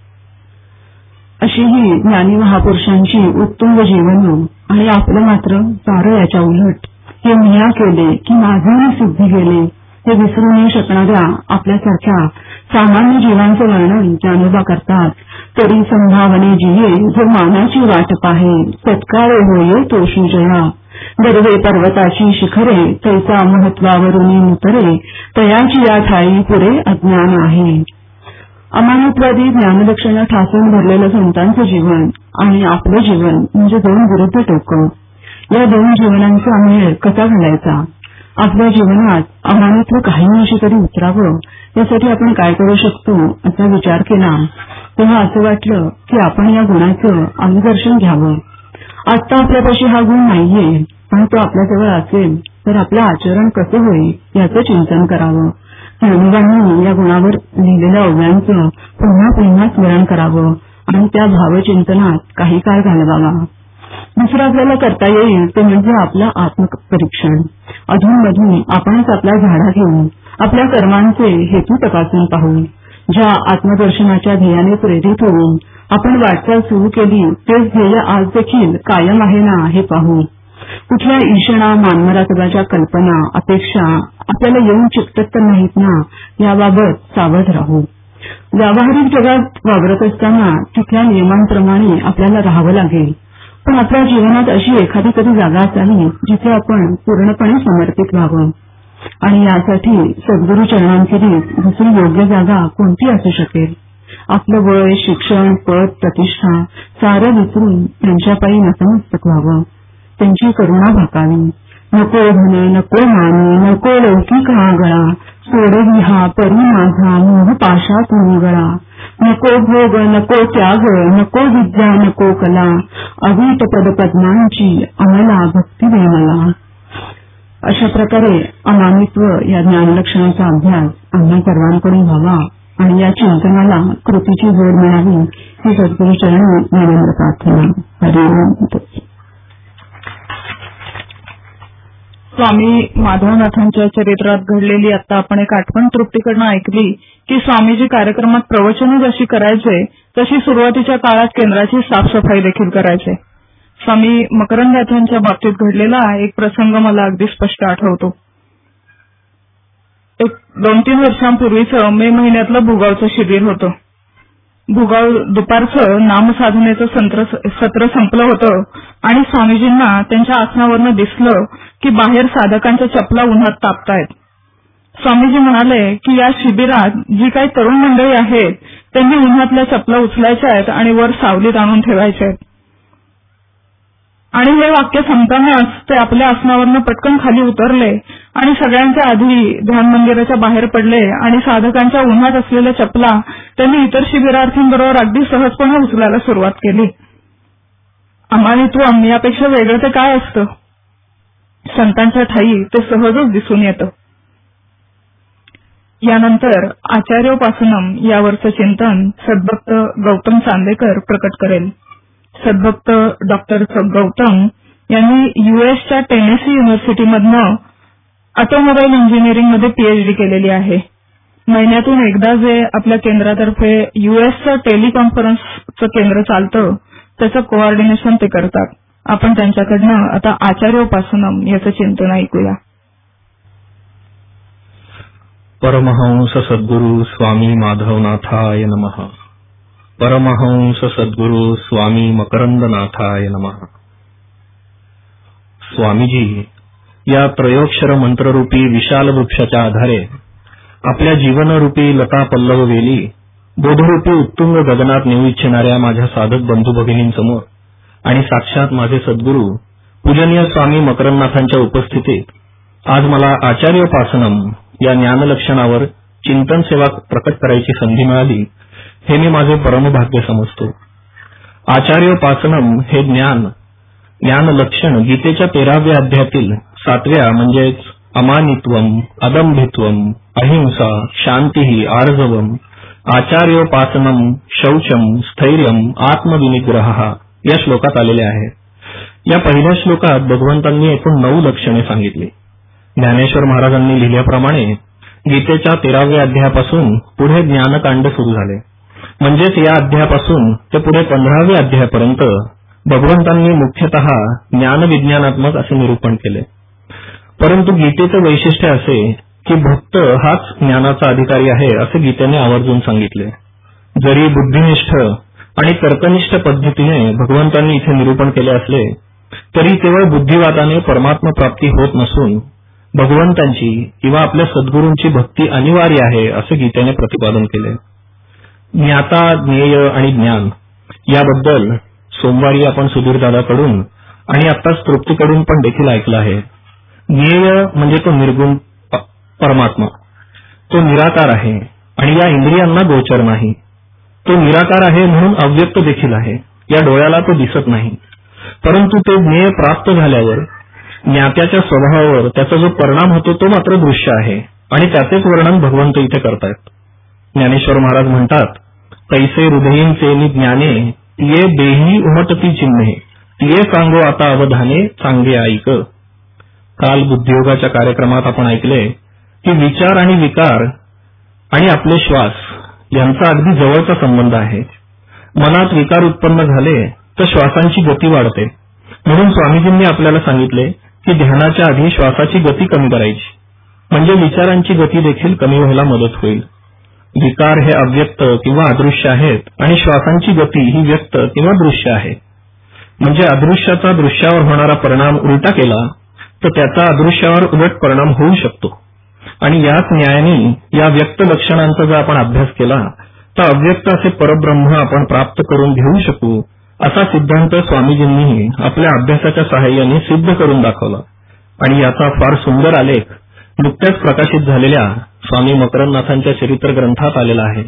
अशी ही ज्ञानी महापुरुषांची उत्तुंग जीवन आणि आपलं मात्र सारं याच्या उलट. हे मिया केले की माझे सिद्धी गेले हे विसरू न शकणाऱ्या आपल्यासारख्या सामान्य जीवांचं वर्णन ज्ञानोबा करतात. तरी संभावने जिये जो मानाची वाट पाहे सत्काळ होये तोषी जया गर्वे पर्वताची शिखरे तैसा महत्वावरून मुतरे तयाची या ठाई पुरे अज्ञान आहे. अमानित्वादी ज्ञानलक्षणं ठासून भरलेलं संतांचं जीवन आणि आपलं जीवन म्हणजे दोन विरुद्ध टोकं. या दोन जीवनांचा मेळ कसा घालायचा? आपल्या जीवनात अमानित्व काही अंशी तरी उतरावं यासाठी आपण काय करू शकतो असा विचार केला तेव्हा असं वाटलं की आपण या गुणाचं अनुदर्शन घ्यावं. आत्ता आपल्यापाशी हा गुण नाहीये, पण तो आपल्याजवळ असेल तर आपलं आचरण कसं होईल याचं चिंतन करावं. ज्ञानोबांनी या गुणावर लिहिलेल्या ओव्यांचं पुन्हा पुन्हा स्मरण करावं आणि त्या भावचिंतनात काही काळ घालवावा. दुसरं आपल्याला करता येईल ते म्हणजे आपलं आत्मपरीक्षण. अधूनमधून आपणच आपला झाडा घेऊन आपल्या कर्मांचे हेतू तपासून पाहू. ज्या आत्मदर्शनाच्या ध्येयाने प्रेरित होऊन आपण वाटचाल सुरू केली तेच ध्येय आज देखील कायम आहे ना हे पाहू. कुठल्या ईर्षणा मानमरातबाच्या कल्पना अपेक्षा आपल्याला येऊन चिकटत तर नाहीत ना याबाबत सावध राहू. व्यावहारिक जगात वावरत असताना तिथल्या नियमांप्रमाणे आपल्याला राहावं लागेल, पण आपल्या जीवनात अशी एखादी तरी जागा असावी जिथे आपण पूर्णपणे समर्पित व्हावं. आणि यासाठी सद्गुरू चरणांखेरीज दुसरी योग्य जागा कोणती असू शकेल. आपलं वय, शिक्षण, पद, प्रतिष्ठा सारं विसरून त्यांच्या पायी नतमस्तक व्हावं. त्यांची करुणा भाकावी. नको धन, नको मान, नको लौकिक हा गळा, सोडवी हा परी माझा मोह पाशात गळा. नको भोग, नको त्याग, नको विद्या, नको कला, अवीट पदपद्मांची अमला भक्ती दे मला. अशा प्रकारे अमानित्व या ज्ञानलक्षणाचा अभ्यास आम्हा सर्वांकडून व्हावा आणि या चिंतनाला कृतीची जोड मिळावी ही सद्गुरू चरणी विनम्र प्रार्थना. हरिओम. स्वामी माधवनाथांच्या चरित्रात घडलेली आता आपण एक आठवण तृप्तीकडनं ऐकली की स्वामीजी कार्यक्रमात प्रवचनं जशी करायचे तशी सुरुवातीच्या काळात केंद्राची साफसफाई देखील करायचे. स्वामी मकरंदनाथांच्या बाबतीत घडलेला एक प्रसंग मला अगदी स्पष्ट आठवतो. एक दोन तीन वर्षांपूर्वीचं मे महिन्यातलं भुगावचं शिबिर होतं. भुगाव दुपारचं नामसाधनेचं सत्र संपलं होतं आणि स्वामीजींना त्यांच्या आसनावरनं दिसलं की बाहेर साधकांच्या चपला उन्हात तापतायत. स्वामीजी म्हणाले की या शिबिरात जी काही तरुण मंडळी आहेत त्यांनी उन्हातल्या चपला उचलायच्या आहेत आणि वर सावलीत आणून ठेवायच्या आहेत. आणि हे वाक्य संपतानाच ते आपल्या आसनावरनं पटकन खाली उतरले आणि सगळ्यांच्या आधी ध्यान मंदिराच्या बाहेर पडले आणि साधकांच्या उन्हात असलेल्या चपला त्यांनी इतर शिबिरार्थींबरोबर अगदी सहजपणे उचलायला सुरुवात केली. अमानित्वम यापेक्षा वेगळं ते काय असतं. संतांच्या ठायी ते सहजच दिसून येतं. यानंतर आचार्योपासनम यावरचं चिंतन सद्भक्त गौतम चांदेकर प्रकट करेल. सद्भक्त डॉक्टर गौतम यांनी युएसच्या टेनेसी युनिव्हर्सिटीमधनं ऑटोमोबाईल इंजिनिअरिंगमध्ये पीएचडी केलेली आहे. महिन्यातून एकदा जे आपल्या केंद्रातर्फे युएसचं टेलिकॉन्फरन्सचं केंद्र चालतं त्याचं कोऑर्डिनेशन ते करतात. आपण त्यांच्याकडनं आता आचार्योपासनम याचं चिंतन ऐकूया. परमहंस सद्गुरू स्वामी माधवनाथाय नमः. परमहंस सद्गुरू स्वामी मकरंदनाथाय नमः. स्वामीजी या त्रयोक्षर मंत्ररूपी विशाल वृक्षाच्या आधारे आपल्या जीवनरूपी लता पल्लव वेली बोधरूपी उत्तुंग गगनात नेऊ इच्छिणाऱ्या माझ्या साधक बंधू भगिनींसमोर आणि साक्षात माझे सद्गुरू पूजनीय स्वामी मकरंदनाथांच्या उपस्थितीत आज मला आचार्योपासनम या ज्ञानलक्षणावर चिंतन सेवा प्रकट करायची संधी मिळाली हे मी माझे परमभाग्य समजतो. आचार्योपासनम हे ज्ञान ज्ञानलक्षण गीतेच्या तेराव्या अध्यायातील सातव्या म्हणजेच अमानित्वम, अदंभित्वम, अहिंसा, शांती, आर्जवम, आचार्योपासनम, शौचम, स्थैर्यम, आत्मविनिग्रह या श्लोकात आलेले आहे. या पहिल्या श्लोकात भगवंतांनी एकूण नऊ लक्षणे सांगितली. ज्ञानेश्वर महाराजांनी लिहिल्याप्रमाणे गीतेच्या तेराव्या अध्यायापासून पुढे ज्ञानकांड सुरू झाले. म्हणजेच या अध्यायापासून ते पुढे पंधराव्या अध्यायापर्यंत भगवंतांनी मुख्यतः ज्ञानविज्ञानात्मक असे निरूपण केले. परंतु गीतेचं वैशिष्ट्य असे की भक्त हाच ज्ञानाचा अधिकारी आहे असे गीतेने आवर्जून सांगितले. जरी बुद्धिनिष्ठ आणि तर्कनिष्ठ पद्धतीने भगवंतांनी इथे निरूपण केले असले तरी केवळ बुद्धिवादाने परमात्मा प्राप्ती होत नसून भगवंतांची किंवा आपल्या सद्गुरूंची भक्ती अनिवार्य आहे असे गीतेने प्रतिपादन केले. ज्ञाता, ज्ञेय आणि ज्ञान याबद्दल सोमवारी आपण सुधीरदादाकडून आणि आत्ताच तृप्तीकडून पण देखील ऐकलं आहे. ज्ञेय म्हणजे तो निर्गुण परमात्मा, तो निराकार आहे आणि या इंद्रियांना गोचर नाही. तो निराकार आहे म्हणून अव्यक्त देखील आहे. या डोळ्याला तो दिसत नाही. परंतु ते ज्ञेय प्राप्त झाल्यावर ज्ञात्याच्या स्वभावावर त्याचा जो परिणाम होतो तो मात्र दृश्य आहे आणि त्याचेच वर्णन भगवंत इथे करतायत. ज्ञानेश्वर महाराज म्हणतात, तैसे हृदयींचे ज्ञाने तिये देही उमटती चिन्हे, तिये सांगो आता अवधाने चांगे ऐक. काल बुद्धियोगाच्या कार्यक्रमात आपण ऐकले की विचार आणि विकार आणि आपले श्वास यांचा अगदी जवळचा संबंध आहे. मनात विकार उत्पन्न झाले तर श्वासांची गती वाढते. म्हणून स्वामीजींनी आपल्याला सांगितले की ध्यानाच्या आधी श्वासाची गती कमी करायची म्हणजे विचारांची गती देखील कमी व्हायला मदत होईल. विकार हे अव्यक्त किंवा अदृश्य आहेत आणि श्वासांची गती ही व्यक्त किंवा दृश्य आहे. म्हणजे अदृश्याचा दृश्यावर होणारा परिणाम उलटा केला तर त्याचा अदृश्यावर उलट परिणाम होऊ शकतो. आणि याच न्यायाने या व्यक्त लक्षणांचा जर आपण अभ्यास केला तर अव्यक्त असे परब्रह्म आपण प्राप्त करून घेऊ शकू असा सिद्धांत स्वामीजींनी आपल्या अभ्यासाच्या सहाय्याने सिद्ध करून दाखवला. आणि याचा फार सुंदर आलेख नुकत्याच प्रकाशित झालेल्या स्वामी मकरंदनाथांच्या चरित्र ग्रंथात आलेला आहे.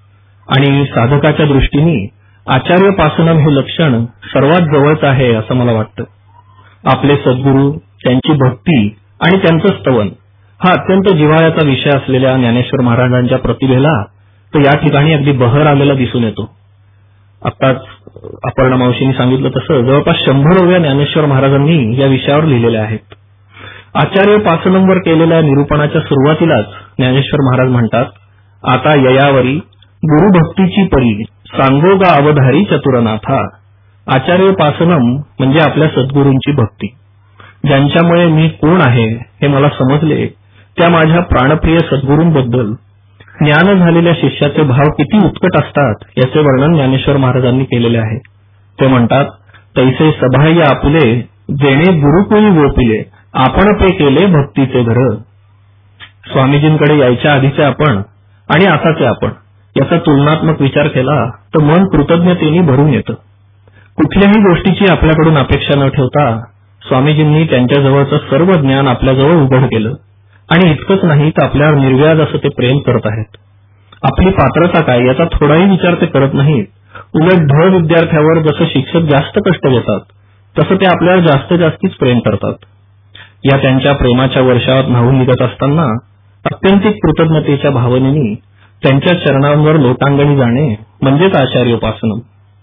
आणि साधकाच्या दृष्टीने आचार्योपासनम हे लक्षण सर्वात जवळच आहे असं मला वाटतं. आपले सद्गुरू, त्यांची भक्ती आणि त्यांचं स्तवन हा अत्यंत जिव्हाळ्याचा विषय असलेल्या ज्ञानेश्वर महाराजांच्या प्रतिभेला तर या ठिकाणी अगदी बहर आलेला दिसून येतो. आताच अपर्णा मावशींनी सांगितलं तसं जवळपास शंभर ज्ञानेश्वर महाराजांनी या विषयावर लिहिलेले आहेत. आचार्योपासनमवर केलेल्या निरूपणाच्या सुरुवातीलाच ज्ञानेश्वर महाराज म्हणतात, आता ययावरी गुरुभक्तीची परी सांगोगा अवधारी चतुरनाथा. आचार्योपासनम म्हणजे आपल्या सद्गुरूंची भक्ती. ज्यांच्यामुळे मी कोण आहे हे मला समजले त्या माझ्या प्राणप्रिय सद्गुरूंबद्दल ज्ञान झालेल्या शिष्याचे भाव किती उत्कट असतात याचे वर्णन ज्ञानेश्वर महाराजांनी केलेले आहे. ते म्हणतात, तैसे सबाह्य आपुले जेणे गुरुकुळी गोपिले आपण पे केले भक्तीचे घर. स्वामीजींकडे यायच्या आधीचे आपण आणि आताचे आपण याचा तुलनात्मक विचार केला तर मन कृतज्ञतेने भरून येतं. कुठल्याही गोष्टीची आपल्याकडून अपेक्षा न ठेवता स्वामीजींनी त्यांच्याजवळचं सर्व ज्ञान आपल्याजवळ उघड केलं. आणि इतकंच नाही तर आपल्यावर निर्व्याज असं ते प्रेम करत आहेत. आपली पात्रता काय याचा थोडाही विचार ते करत नाहीत. उलट ढ विद्यार्थ्यावर जसं शिक्षक जास्त कष्ट घेतात तसं ते आपल्यावर जास्त जास्तीच प्रेम करतात. या त्यांच्या प्रेमाच्या वर्षावात न्हावून निघत असताना अत्यंतिक कृतज्ञतेच्या भावनेने त्यांच्या चरणांवर लोटांगणी जाणे म्हणजेच आचार्योपासनम.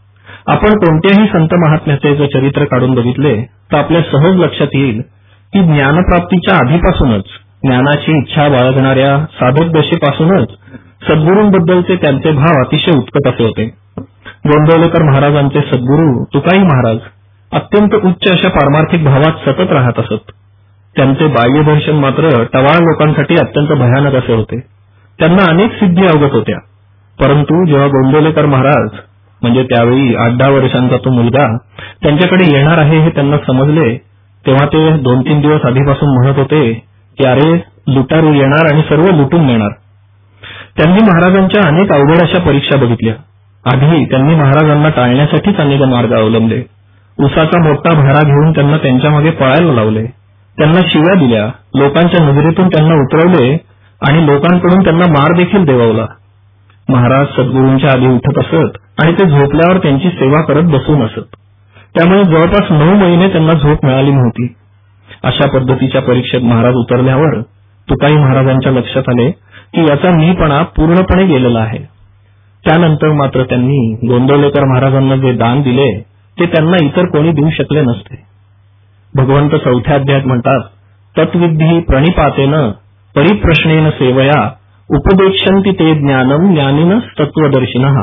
आपण कोणत्याही संत महात्म्याचे जर चरित्र काढून बघितले तर आपल्या सहज लक्षात येईल की ज्ञानप्राप्तीच्या आधीपासूनच ज्ञानाची इच्छा बाळगणाऱ्या साधक दशेपासूनच सद्गुरूंबद्दलचे त्यांचे भाव अतिशय उत्कट असे होते. गोंदवलेकर महाराजांचे सद्गुरू तुकाई महाराज अत्यंत उच्च अशा पारमार्थिक भावात सतत राहत असत. त्यांचे बाह्यदर्शन मात्र टवाळ लोकांसाठी अत्यंत भयानक असे होते. त्यांना अनेक सिद्धी अवगत होत्या. परंतु जेव्हा गोंदवलेकर महाराज म्हणजे त्यावेळी आठ दहा वर्षांचा तो मुलगा त्यांच्याकडे येणार आहे हे त्यांना समजले तेव्हा ते दोन तीन दिवस आधीपासून म्हणत होते की अरे लुटारू येणार आणि सर्व लुटून नेणार. त्यांनी महाराजांच्या अनेक अवघड अशा परीक्षा बघितल्या. आधी त्यांनी महाराजांना टाळण्यासाठीच अनेक मार्ग अवलंबले. उसाचा मोठा भारा घेऊन त्यांना त्यांच्या मागे पळायला लावले. त्यांना शिव्या दिल्या, लोकांच्या नजरेतून त्यांना उतरवले आणि लोकांकडून त्यांना मार देखील देववला. महाराज सद्गुरूंच्या आधी उठत असत आणि ते झोपल्यावर त्यांची सेवा करत बसून असत. त्यामुळे जवळपास नऊ महिने त्यांना झोप मिळाली नव्हती. अशा पद्धतीच्या परीक्षेत महाराज उतरल्यावर तुकाई महाराजांच्या लक्षात आले की याचा मीपणा पूर्णपणे गेलेला आहे. त्यानंतर मात्र त्यांनी गोंदवलेकर महाराजांना जे दान दिले ते त्यांना इतर कोणी देऊ शकले नसते. भगवंत चौथ्या अध्यायात म्हणतात, तत्विद्धी प्रणिपातेन परिप्रश्नेन सेवया उपदेक्षन्ति ते ज्ञानम ज्ञानिनस तत्वदर्शिनः.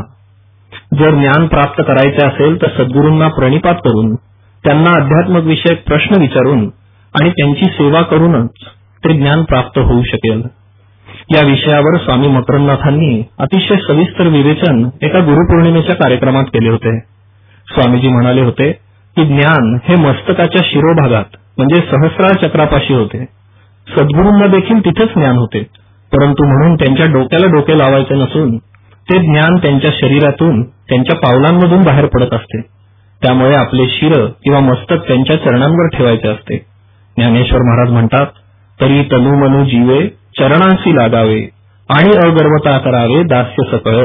जर ज्ञान प्राप्त करायचे असेल तर सद्गुरूंना प्रणिपात करून त्यांना अध्यात्मक विषयक प्रश्न विचारून आणि त्यांची सेवा करूनच ते ज्ञान प्राप्त होऊ शकेल. या विषयावर स्वामी मकरंदनाथांनी अतिशय सविस्तर विवेचन एका गुरुपौर्णिमेच्या कार्यक्रमात केले होते. स्वामीजी म्हणाले होते की ज्ञान हे मस्तकाच्या शिरोभागात म्हणजे सहस्रार चक्रापाशी होते. सद्गुरूंना देखील तिथेच ज्ञान होते, परंतु म्हणून त्यांच्या डोक्याला डोके लावायचे नसून ते ज्ञान त्यांच्या शरीरातून त्यांच्या पावलांमधून बाहेर पडत असते. त्यामुळे आपले शिर किंवा मस्तक त्यांच्या चरणांवर ठेवायचे असते. ज्ञानेश्वर महाराज म्हणतात, तरी तनु मनु जीवे चरणांशी लागावे आणि अगर्वता करावे दास्य सकळ.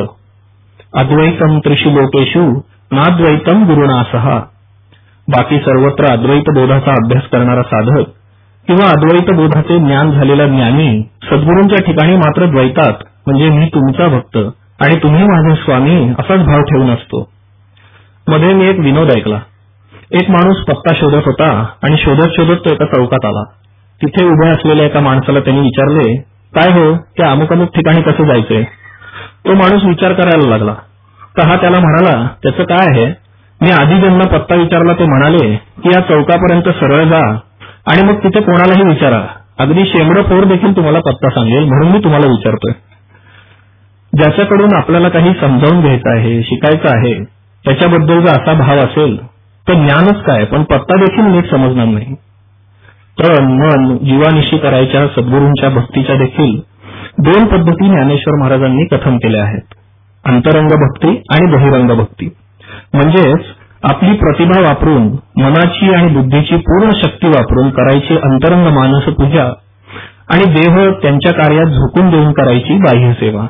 अद्वैतम त्रिशु लोकेशु नाद्वैतम गुरुणासहा. बाकी सर्वत्र अद्वैत बोधाचा अभ्यास करणारा साधक किंवा अद्वैत बोधाचे ज्ञान झालेला ज्ञानी सद्गुरूंच्या ठिकाणी मात्र द्वैतात म्हणजे मी तुमचा भक्त आणि तुम्ही माझे स्वामी असाच भाव ठेवून असतो. मध्ये मी एक विनोद ऐकला. एक माणूस पत्ता शोधत होता आणि शोधत शोधत तो एका चौकात आला. तिथे उभ्या असलेल्या एका माणसाला त्यांनी विचारले, काय हो, त्या अमुक अमुक ठिकाणी कसं जायचंय? तो माणूस विचार करायला लागला. तर हा त्याला म्हणाला, त्याचं काय आहे? मी आधी ज्यांना पत्ता विचारला ते म्हणाले की या चौकापर्यंत सरळ जा आणि मग तिथे कोणालाही विचारा, अगदी शेंबडं पोर देखील तुम्हाला पत्ता सांगेल, म्हणून मी तुम्हाला विचारतोय. ज्याच्याकडून आपल्याला काही समजावून घ्यायचं आहे, शिकायचं आहे, त्याच्याबद्दलचा असा भाव असेल तर ज्ञानच काय पण पत्ता देखील नीट समजणार नाही. तन मन जीवानिशी करायच्या सद्गुरूंच्या भक्तीच्या देखील दोन पद्धती ज्ञानेश्वर महाराजांनी कथन केल्या आहेत. अंतरंग भक्ती आणि बहिरंग भक्ती. म्हणजेच आपली प्रतिभा वापरून मनाची आणि बुद्धीची पूर्ण शक्ती वापरून करायची अंतरंग मानस पूजा आणि देह त्यांच्या कार्यात झोकून देऊन करायची बाह्य सेवा.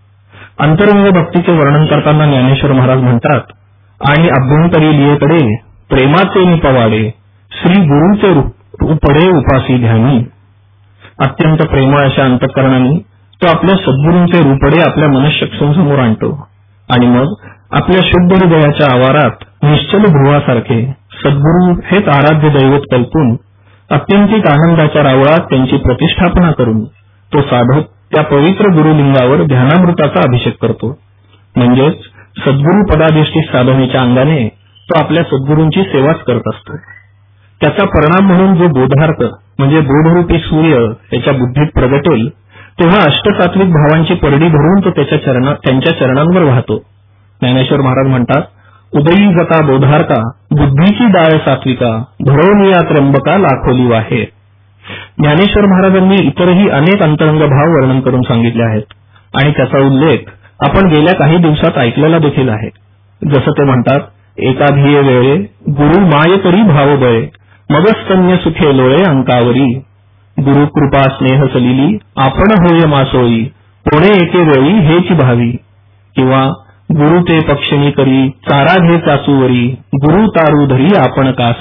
अंतरंग भक्तीचे वर्णन करताना ज्ञानेश्वर महाराज म्हणतात, आणि अभ्यंतरी लियेकडे प्रेमाचे निपवाडे श्री गुरुचे रूपडे उपासी ध्यानी. अत्यंत प्रेमळ अशा अंतःकरणाने तो आपल्या सद्गुरूंचे रूपडे आपल्या मनःचक्षूंसमोर आणतो आणि मग आपल्या शुद्ध हृदयाच्या आवारात निश्चल ध्रुवासारखे सद्गुरू हेच आराध्य दैवत कल्पून अत्यंतिक आनंदाच्या रावळात त्यांची प्रतिष्ठापना करून तो साधक त्या पवित्र गुरुलिंगावर ध्यानामृताचा अभिषेक करतो. म्हणजेच सद्गुरू पदाधिष्ठित साधनेच्या अंगाने तो आपल्या सद्गुरूंची सेवाच करत असतो. त्याचा परिणाम म्हणून जो बोधार्थ म्हणजे बोधरूपी सूर्य त्याच्या बुद्धीत प्रगटेल तेव्हा अष्टसात्विक भावांची परडी भरून तो त्याच्या चरणा त्यांच्या चरणांवर वाहतो. ज्ञानेश्वर महाराज म्हणतात, उदयी जता बोधार्का बुद्धीची डाळ सात्विका भरवनिया त्र्यंबका लाखोली वाहे. ज्ञानेश्वर महाराजांनी इतरही अनेक अंतरंग भाव वर्णन करून सांगितले आहेत आणि त्याचा उल्लेख आपण गेल्या काही दिवसात ऐकलेला देखील आहे. जसं ते म्हणतात, एकाधिये वेळे गुरु माय करी भाव बळे मगस्तन्य सुखे लोळे अंकावरी. गुरु कृपा स्नेह सलिली आपण होय मासोळी कोणे एके वेळी हेची भावी. किंवा गुरु ते पक्षिणी करी चारा घे चाचूवरी गुरु तारू धरी आपण कास.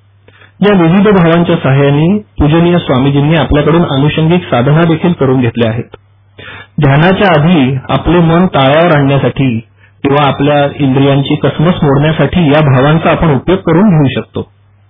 या विविध भावांच्या सहाय्याने पूजनीय स्वामीजींनी आपल्याकडून अनुषंगिक साधना देखील करून घेतल्या आहेत. ध्यानाच्या आधी आपले मन ताळ्यावर आणण्यासाठी किंवा आपल्या इंद्रियांची कसमस मोडण्यासाठी या भावांचा आपण उपयोग करून घेऊ शकतो.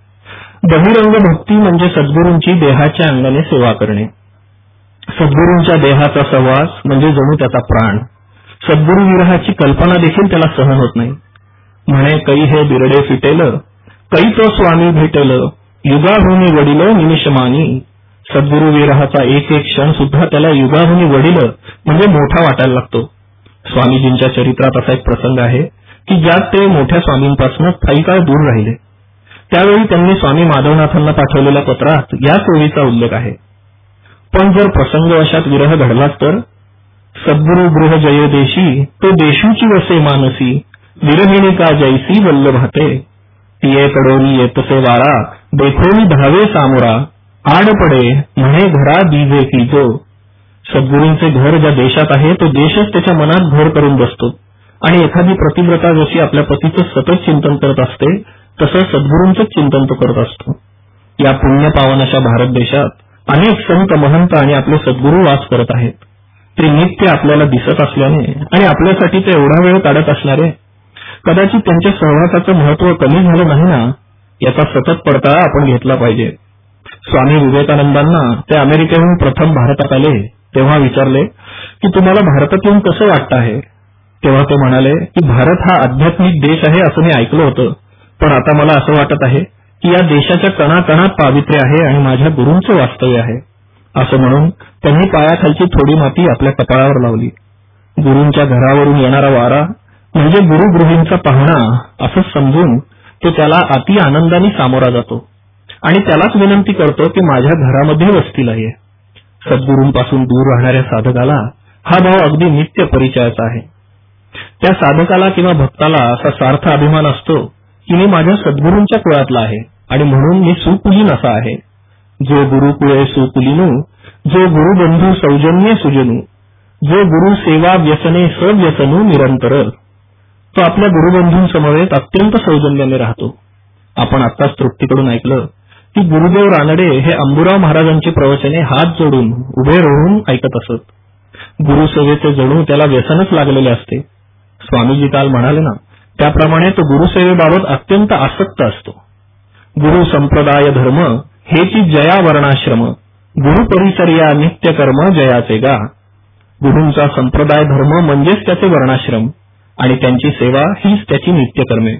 बहिरंग भक्ती म्हणजे सद्गुरूंची देहाच्या अंगाने सेवा करणे. सद्गुरूंच्या देहाचा सहवास म्हणजे जणू त्याचा प्राण. सद्गुरू विरहाची कल्पना देखील त्याला सहन होत नाही. म्हणे कै हे बिरडे फिटेल कै तो स्वामी भेटेल युगाहुनी वडील निमिषमानी. सद्गुरू विरहाचा एक एक क्षण सुद्धा त्याला युगाहुनी वडील म्हणजे मोठा वाटायला लागतो. स्वामीजींच्या चरित्रात असा एक प्रसंग आहे की ज्यात ते मोठ्या स्वामींपासून काही काळ दूर राहिले. त्यावेळी त्यांनी स्वामी माधवनाथांना पाठवलेल्या पत्रात या सोयीचा उल्लेख आहे. पण जर प्रसंगवशात विरह घडलाच तर सद्गुरू गृह जय देशी तो देशूची वसे मानसी विरहिणी का जैसी वल्लभाते. तिये कडोनी येतसे वारा देखोनी धावे सामोरा आड पडे म्हणे घरा दीजे की जो. सद्गुरूंचे घर ज्या देशात आहे तो देशच त्याच्या मनात घर करून बसतो आणि एखादी प्रतिव्रता जशी आपल्या पतीचं सतत चिंतन करत असते तसं सद्गुरूंचंच चिंतन तो करत असतो. या पुण्य पावन अशा भारत देशात अनेक संत महंत आणि आपले सद्गुरू वास करत आहेत. ते नित्य आपल्याला दिसत असल्याने आणि आपल्यासाठी ते एवढा वेळ काढत असणारे कदाचित त्यांच्या सहवासाचं महत्व कमी झालं नाही ना, याचा सतत पडताळा आपण घेतला पाहिजे. स्वामी विवेकानंदांना ते अमेरिकेहून प्रथम भारतात आले तेव्हा विचारले की तुम्हाला भारतात येऊन कसं वाटतं आहे. तेव्हा ते म्हणाले की भारत हा आध्यात्मिक देश आहे असं मी ऐकलं होतं, पण आता मला असं वाटत आहे की या देशाच्या कणाकणात पावित्र्य आहे आणि माझ्या गुरूंचं वास्तव्य आहे. असं म्हणून त्यांनी पायाखालची थोडी माती आपल्या कपाळावर लावली. गुरूंच्या घरावरून येणारा वारा म्हणजे गुरुगृहींचा पाहुणा असं समजून तो त्याला अति आनंदाने सामोरा जातो आणि त्यालाच विनंती करतो की माझ्या घरामध्ये वस्तीला ये. सद्गुरूंपासून दूर राहणाऱ्या साधकाला हा भाव अगदी नित्य परिचयाचा आहे. त्या साधकाला किंवा भक्ताला असा सार्थ अभिमान असतो की मी माझ्या सद्गुरूंच्या कुळातला आहे आणि म्हणून मी सुकुलीन असा आहे. जो गुरुकुळे सुकुलीनू जो गुरुबंधू सौजन्य सुजनू जो गुरु सेवा व्यसने सव्यसनू निरंतर. तो आपल्या गुरुबंधूंसमवेत अत्यंत सौजन्याने राहतो. आपण आत्ताच तृप्तीकडून ऐकलं की गुरुदेव रानडे हे अंबुराव महाराजांची प्रवचने हात जोडून उभे राहून ऐकत असत. गुरुसेवेचे जणू त्याला व्यसनच लागलेले असते. स्वामीजी काल म्हणाले ना त्याप्रमाणे तो गुरुसेवेबाबत अत्यंत आसक्त असतो. गुरु संप्रदाय धर्म हेची जया वर्णाश्रम गुरु परिचर्या नित्यकर्म जयाचे गा. गुरूंचा संप्रदाय धर्म म्हणजेच त्याचे वर्णाश्रम आणि त्यांची सेवा हीच त्याची नित्यकर्मे.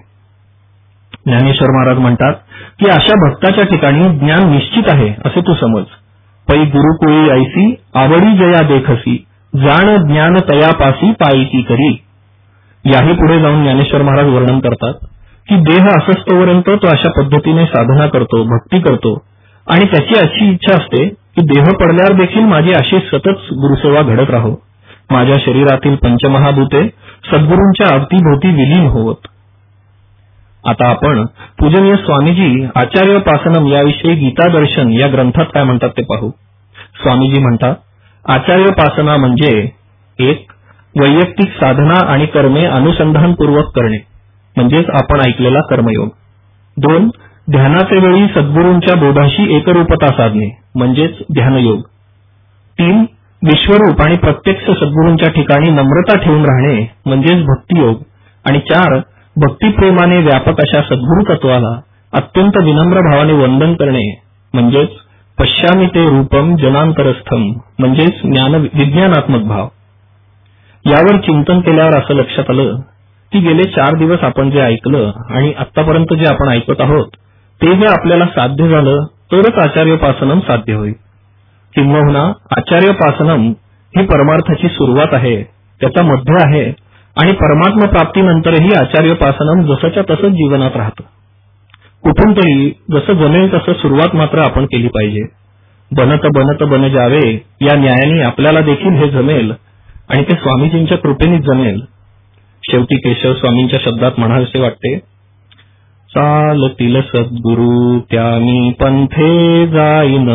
ज्ञानेश्वर महाराज म्हणतात की अशा भक्ताच्या ठिकाणी ज्ञान निश्चित आहे असे तू समज. पै गुरुकुळी ऐसी आवडी जया देखसी जाण ज्ञान तयापासी पायी करी. याही पुढे जाऊन ज्ञानेश्वर महाराज वर्णन करतात की देह असस्तोपर्यंत तो अशा पद्धतीने साधना करतो, भक्ती करतो आणि त्याची अशी इच्छा असते की देह पडल्यावर देखील माझी अशी सतत गुरुसेवा घडत राहो. माझ्या शरीरातील पंचमहाभूते सद्गुरूंच्या अवतीभोवती विलीन होवत. आता आपण पूजनीय स्वामीजी आचार्योपासनम याविषयी गीता दर्शन या ग्रंथात काय म्हणतात ते पाहू. स्वामीजी म्हणतात, आचार्योपासना म्हणजे एक, वैयक्तिक साधना आणि कर्मे अनुसंधानपूर्वक करणे म्हणजेच आपण ऐकलेला कर्मयोग. दोन, ध्यानाचे वेळी सद्गुरूंच्या बोधाशी एकरूपता साधणे म्हणजेच ध्यानयोग. तीन, विश्वरूप आणि प्रत्यक्ष सद्गुरूंच्या ठिकाणी नम्रता ठेवून राहणे म्हणजेच भक्तियोग. आणि चार, भक्तिप्रेमाने व्यापक अशा सद्गुरू तत्वाला अत्यंत विनम्र भावाने वंदन करणे म्हणजेच पश्यामी ते रूपम जनांतरस्थम म्हणजेच ज्ञान विज्ञानात्मक भाव. यावर चिंतन केल्यावर असं लक्षात आलं की गेले चार दिवस आपण जे ऐकलं आणि आतापर्यंत जे आपण ऐकत आहोत ते जर आपल्याला साध्य झालं तरच आचार्योपासनम साध्य होईल. किंबहुना आचार्योपासनम ही परमार्थाची सुरुवात आहे, त्याचा मध्य आहे आणि परमात्म प्राप्तीनंतरही आचार्योपासनम जसंच्या तसंच जीवनात राहतं. कुठून तरी जसं जमेल तसं सुरुवात मात्र आपण केली पाहिजे. बनत बनत बन जावे या न्यायाने आपल्याला देखील हे जमेल आणि ते स्वामीजींच्या कृपेनेच जमेल. शेवटी केशव स्वामींच्या शब्दात म्हणावेसे वाटते, चालतील सद्गुरू त्यामी पंथे जाईन,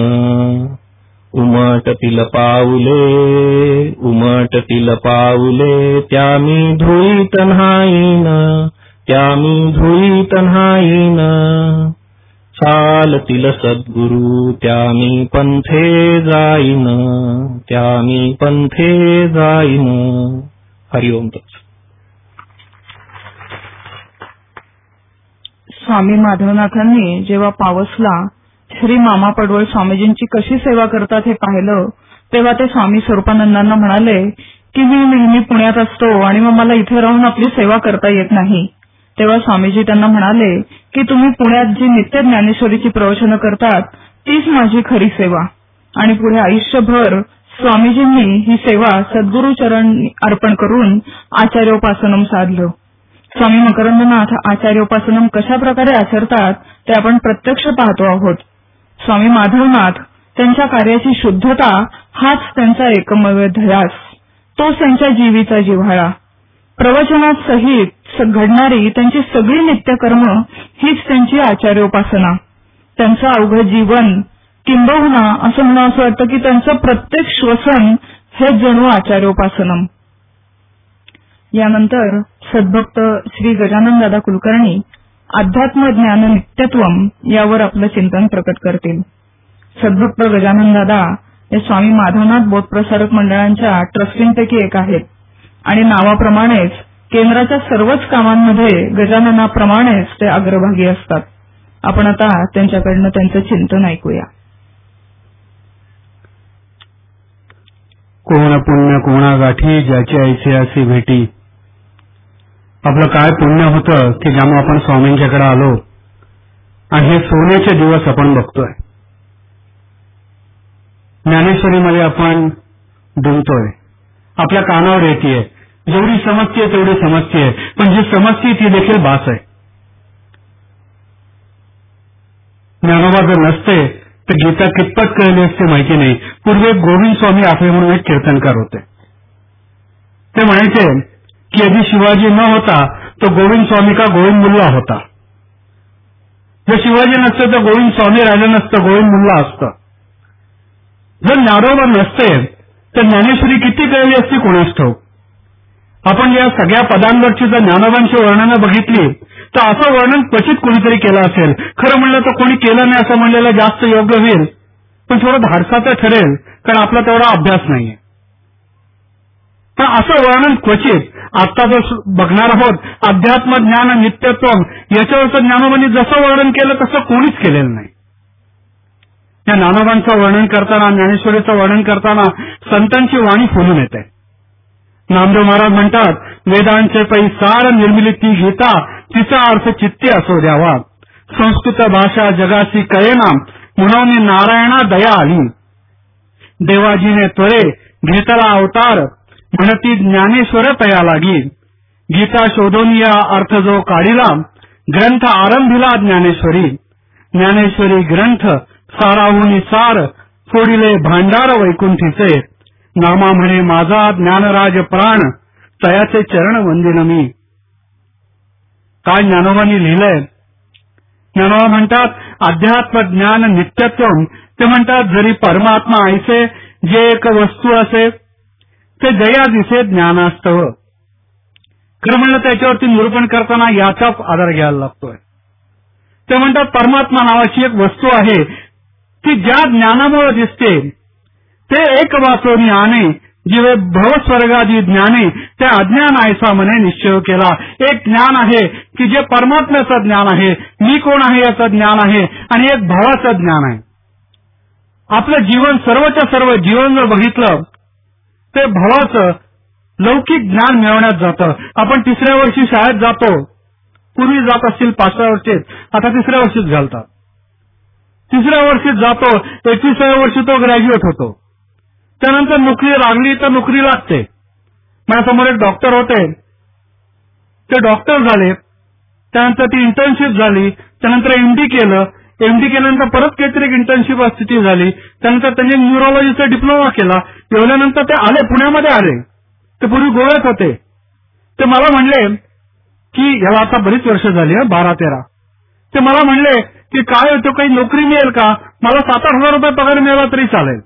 उमटतील पाऊले उमटतील पाऊले त्यामी धुळी तन्हाईन त्यामी धुळी तन्हाईन. चालतील सद्गुरू त्यामी पंथे जाईन त्यामी पंथे जाईन. हरिओम तत्सत. स्वामी माधवनाथांनी जेव्हा पावसला श्री मामा पडवळ स्वामीजींची कशी सेवा करतात हे पाहिलं तेव्हा ते स्वामी स्वरूपानंदांना म्हणाले की मी नेहमी पुण्यात असतो आणि मग मला इथे राहून आपली सेवा करता येत नाही. तेव्हा स्वामीजी त्यांना म्हणाले की तुम्ही पुण्यात जी नित्य ज्ञानेश्वरीची प्रवचनं करतात तीच माझी खरी सेवा. आणि पुढे आयुष्यभर स्वामीजींनी ही सेवा सद्गुरू चरण अर्पण करून आचार्योपासनम साधलं. स्वामी मकरंदनाथ आचार्योपासनम कशा प्रकारे आचरतात ते आपण प्रत्यक्ष पाहतो आहोत. स्वामी माधवनाथ त्यांच्या कार्याची शुद्धता हाच त्यांचा एकमेव ध्यास, तोच त्यांच्या जीवीचा जिव्हाळा. प्रवचनात सहित घडणारी त्यांची सगळी नित्यकर्म हीच त्यांची आचार्योपासना. त्यांचं अवघड जीवन किंबहुना असं म्हणून असं वाटतं की त्यांचं प्रत्येक श्वसन हेच जणू आचार्योपासनम. यानंतर सद्भक्त श्री गजानन दादा कुलकर्णी अध्यात्म ज्ञान नित्यत्वम यावर आपलं चिंतन प्रकट करतील. सद्भक्त गजानन दादा हे स्वामी माधवनाथ बोधप्रसारक मंडळांच्या ट्रस्टींपैकी एक आहेत आणि नावाप्रमाणेच केंद्राच्या सर्वच कामांमध्ये गजाननाप्रमाणेच ते अग्रभागी असतात. आपण आता त्यांच्याकडनं त्यांचं चिंतन ऐकूया. कोण पुण्य कोणा गाठी ज्याची ऐतिहासिक भेटी. आपलं काय पुण्य होतं की ज्यामुळे आपण स्वामींच्याकडे आलो आणि हे सोन्याचे दिवस आपण बघतोय. ज्ञानेश्वरीमध्ये आपण डुंबतोय, आपल्या कानावर येतेय, जेवढी समजतीये तेवढी समजतीये, पण जी समजती ती देखील बास आहे. ज्ञानोबा जर नसते तर गीता कितपत कळली असते माहिती नाही. पूर्वी गोविंद स्वामी आपले म्हणून एक कीर्तनकार होते. ते म्हणायचे की यदि शिवाजी न होता तो गोविंद स्वामी का गोविंद मुल्ला होता. जर शिवाजी नसते तर गोविंद स्वामी राहिलं नसतं, गोविंद मुल्ला असतं. जर ज्ञानोबा नसते तर ज्ञानेश्वरी किती कळली असती कोणास ठाऊक. आपण या सगळ्या पदांवरची जर ज्ञानोबांची वर्णनं बघितली तर असं वर्णन क्वचित कोणीतरी केलं असेल. खरं म्हणलं तर कोणी केलं नाही असं म्हणलेलं जास्त योग्य होईल, पण थोडं धाडसाचं ठरेल कारण आपला तेवढा अभ्यास नाहीये. पण असं वर्णन क्वचित आता जर बघणार आहोत अध्यात्म ज्ञान नित्यत्व याच्यावरचं ज्ञानोबांनी जसं वर्णन केलं तसं कोणीच केलेलं नाही. या ज्ञानोबांचं वर्णन करताना ज्ञानेश्वरीचं वर्णन करताना संतांची वाणी फुलून येते. नामदेव महाराज म्हणतात, वेदांचे पै सार निर्मिली ती गीता तिचा अर्थ चित्ते असो द्यावा. संस्कृत भाषा जगाची कळेना म्हणून नारायणा दया आली. देवाजीने त्वरे घेतला अवतार, म्हणती ज्ञानेश्वर तया लागी. गीता शोधोनिया अर्थ जो काढिला, ग्रंथ आरंभिला ज्ञानेश्वरी. ज्ञानेश्वरी ग्रंथ साराहुनी सार, फोडिले भांडार वैकुंठीचे. नामा म्हणे माझा ज्ञानराज प्राण, तयाचे चरण वंदिन मी. काय ज्ञानोबांनी लिहिलंय? ज्ञानोबा म्हणतात अध्यात्म ज्ञान नित्यत्वम. ते म्हणतात जरी परमात्मा ऐसे जे एक वस्तू असे, ते जया दिसे ज्ञानास्तव. खरं म्हणलं त्याच्यावरती निरूपण करताना याचाच आधार घ्यायला लागतोय. ते म्हणतात परमात्मा नावाची एक वस्तू आहे, ती ज्या ज्ञानामुळे दिसते ते एक वाचोनी आणे. जीवे भवस्वर्गादी ज्ञाने त्या अज्ञान ऐसा म्हणे निश्चय केला. एक ज्ञान आहे की जे परमात्म्याचं ज्ञान आहे, मी कोण आहे याचं ज्ञान आहे, आणि एक भावाचं ज्ञान आहे. आपलं जीवन सर्वच्या सर्व जीवन जर बघितलं ते भावाचं लौकिक ज्ञान मिळवण्यात जातं. आपण तिसऱ्या वर्षी शाळेत जातो, पूर्वी जात असतील पाचव्या वर्षीत, आता तिसऱ्या वर्षीच घालतात. तिसऱ्या वर्षीत जातो, एकविसाव्या वर्षी तो ग्रॅज्युएट होतो. त्यानंतर नोकरी लागली तर नोकरी लागते. माझ्यासमोर एक डॉक्टर होते, ते डॉक्टर झाले, त्यानंतर ती इंटर्नशिप झाली, त्यानंतर एमडी केलं, एमडी केल्यानंतर परत काहीतरी एक इंटर्नशिप स्थिती झाली, त्यानंतर त्यांनी न्यूरोलॉजीचा डिप्लोमा केला. एवढ्यानंतर ते आले, पुण्यामध्ये आले. ते पूर्वी गोव्यात होते. ते मला म्हणले की याला आता बरीच वर्ष झाली, बारा तेरा. ते मला म्हणले की काय होतं, काही नोकरी मिळेल का, मला सात आठ हजार रुपये पगार मिळाला तरी चालेल.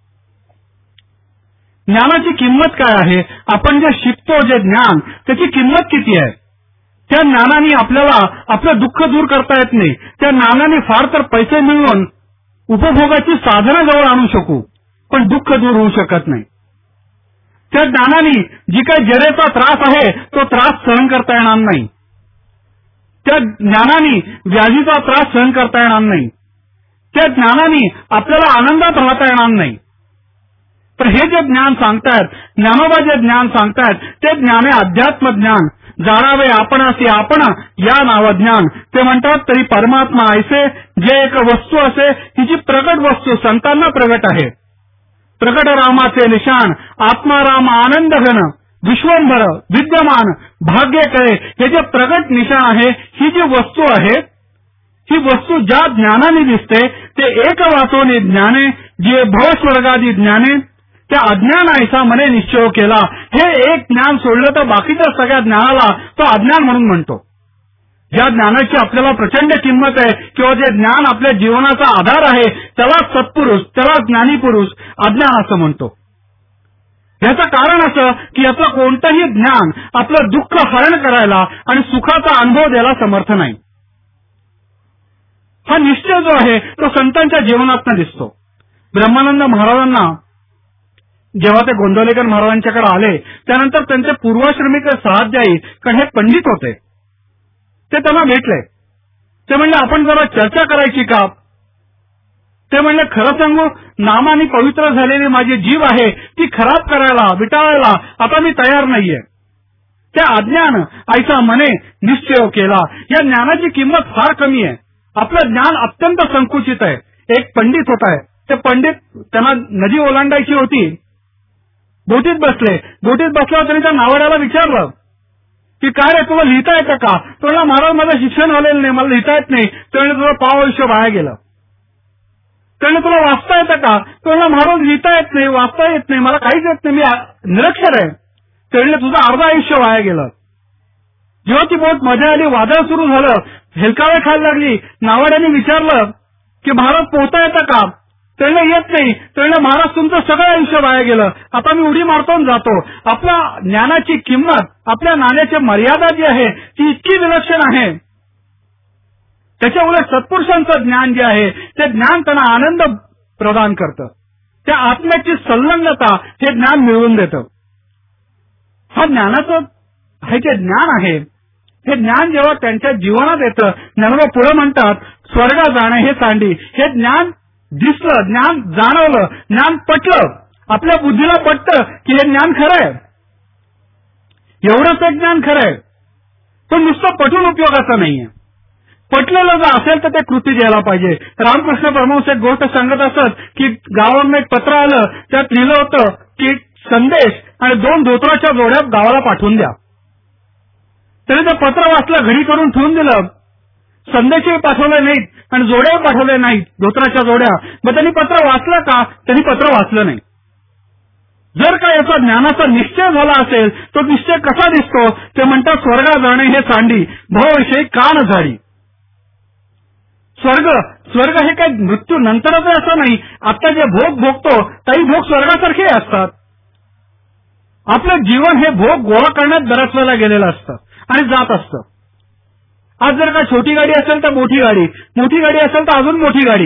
ज्ञानाची किंमत काय आहे, आपण जे शिकतो जे ज्ञान, त्याची किंमत किती आहे. त्या ज्ञानाने आपल्याला आपलं दुःख दूर करता येत नाही. त्या ज्ञानाने फार तर पैसे मिळवून उपभोगाची साधनं जवळ आणू शकू, पण दुःख दूर होऊ शकत नाही. त्या ज्ञानाने जी काही जरेचा त्रास आहे तो त्रास सहन करता येणार नाही. त्या ज्ञानाने व्याधीचा त्रास सहन करता येणार नाही. त्या ज्ञानाने आपल्याला आनंदात राहता येणार नाही. तर हे जे ज्ञान सांगतायत, ज्ञानोबा जे ज्ञान सांगतायत, ते ज्ञान आहे अध्यात्म ज्ञान. जाणावे आपणासी आपण या नाव ज्ञान. ते म्हणतात तरी परमात्मा ऐसे जे एक वस्तू असे, तिची प्रगट वस्तू संतांना प्रगट आहे. प्रगट रामाचे निशाण, आत्माराम आनंद घन, विश्वंभर विद्यमान भाग्य कळे. हे जे प्रगट निशाण आहे, ही जी वस्तू आहे, ही वस्तू ज्या ज्ञानाने दिसते ते एक वाचोनी ज्ञाने, जे भवस्वर्गादी ज्ञाने त्या अज्ञान ऐसा म्हणे निश्चय केला. हे एक ज्ञान सोडलं तर बाकीच्या सगळ्या ज्ञानाला तो अज्ञान म्हणून म्हणतो. ज्या ज्ञानाची आपल्याला प्रचंड किंमत आहे किंवा जे ज्ञान आपल्या जीवनाचा आधार आहे, त्याला सत्पुरुष, त्याला ज्ञानी पुरुष अज्ञान असं म्हणतो. याचं कारण असं की याचं कोणतंही ज्ञान आपलं दुःख हरण करायला आणि सुखाचा अनुभव द्यायला समर्थ नाही. हा निश्चय जो आहे तो संतांच्या जीवनातनं दिसतो. ब्रह्मानंद महाराजांना जेव्हा ते गोंदवलेकर महाराजांच्याकडे आले, त्यानंतर त्यांचे पूर्वाश्रमिक सहाध्यायी कारण हे पंडित होते, ते त्यांना भेटले. ते म्हणले आपण जरा चर्चा करायची का. ते म्हणले खरं सांगू, नामाने पवित्र झालेली माझी जीव आहे ती खराब करायला विटाळायला आता मी तयार नाहीये. त्या अज्ञान ऐसा म्हणे निश्चय केला. या ज्ञानाची किंमत फार कमी आहे. आपलं ज्ञान अत्यंत संकुचित आहे. एक पंडित होत आहे, ते पंडित त्यांना नदी ओलांडायची होती, बोटीत बसले. बोटीत बसल्यावर त्यांनी त्या नावड्याला विचारलं की काय रे तुला लिहिता येतं का. तो म्हणला महाराज माझं शिक्षण झालेलं नाही, मला लिहिता येत नाही. तो म्हणले तुझं पाव आयुष्य वाया गेलं. त्याने तुला वाचता येतं का. तो म्हणला महाराज लिहिता येत नाही, वाचता येत नाही, मला काहीच येत नाही, मी निरक्षर आहे. ते म्हणले तुझं अर्ध आयुष्य वाया गेलं. जेव्हा ती बोट मध्ये आली, वादळ सुरू झालं, हेलकावे खायला लागली. नावाड्याने विचारलं की महाराज पोहता येतं का. त्याला येत नाही. त्याला महाराज तुमचं सगळं आयुष्य वाया गेलं, आता मी उडी मारतो जातो. आपल्या ज्ञानाची किंमत, आपल्या ज्ञानाची मर्यादा जी आहे ती इतकी विलक्षण आहे. त्याच्या उलट सत्पुरुषांचं ज्ञान जे आहे ते ज्ञान त्यांना आनंद प्रदान करतं. त्या आत्म्याची संलग्नता हे ज्ञान मिळवून देतं. हा ज्ञानाचं हे जे ज्ञान आहे, हे ज्ञान जेव्हा त्यांच्या जीवनात येतं, ज्ञानोबा पुढे म्हणतात स्वर्ग जाणे हे सांडी. हे ज्ञान दिसलं, ज्ञान जाणवलं, ज्ञान पटलं, आपल्या बुद्धीला पटतं की हे ज्ञान खरं आहे. एवढंच एक ज्ञान खरं आहे, पण नुसतं पटून उपयोगाचं नाहीये. पटलेलं जर असेल तर ते कृती द्यायला पाहिजे. रामकृष्ण परमहंस एक गोष्ट सांगत असत की गावात एक पत्र आलं, त्यात लिहिलं होतं की संदेश आणि दोन धोत्राच्या जोड्या गावाला पाठवून द्या. त्याने ते पत्र वाचलं, घडी करून ठेवून दिलं. संदेशही पाठवले नाहीत आणि जोड्याही पाठवले नाहीत, धोत्राच्या जोड्या. मग त्यांनी पत्र वाचलं का? त्यांनी पत्र वाचलं नाही. जर का याचा ज्ञानाचा निश्चय झाला असेल, तो निश्चय कसा दिसतो? ते म्हणतात स्वर्गा जाणे हे सांडी, भवविषयी कान झाडी. स्वर्ग स्वर्ग हे काही मृत्यू नंतरच आहे असं नाही. आता जे भोग भोगतो काही भोग स्वर्गासारखे असतात. आपलं जीवन हे भोग गोळा करण्यात बऱ्याच वेळेला गेलेलं असतं आणि जात असतं. आज जर का छोटी गाडी असेल तर मोठी गाडी, मोठी गाडी असेल तर अजून मोठी गाडी.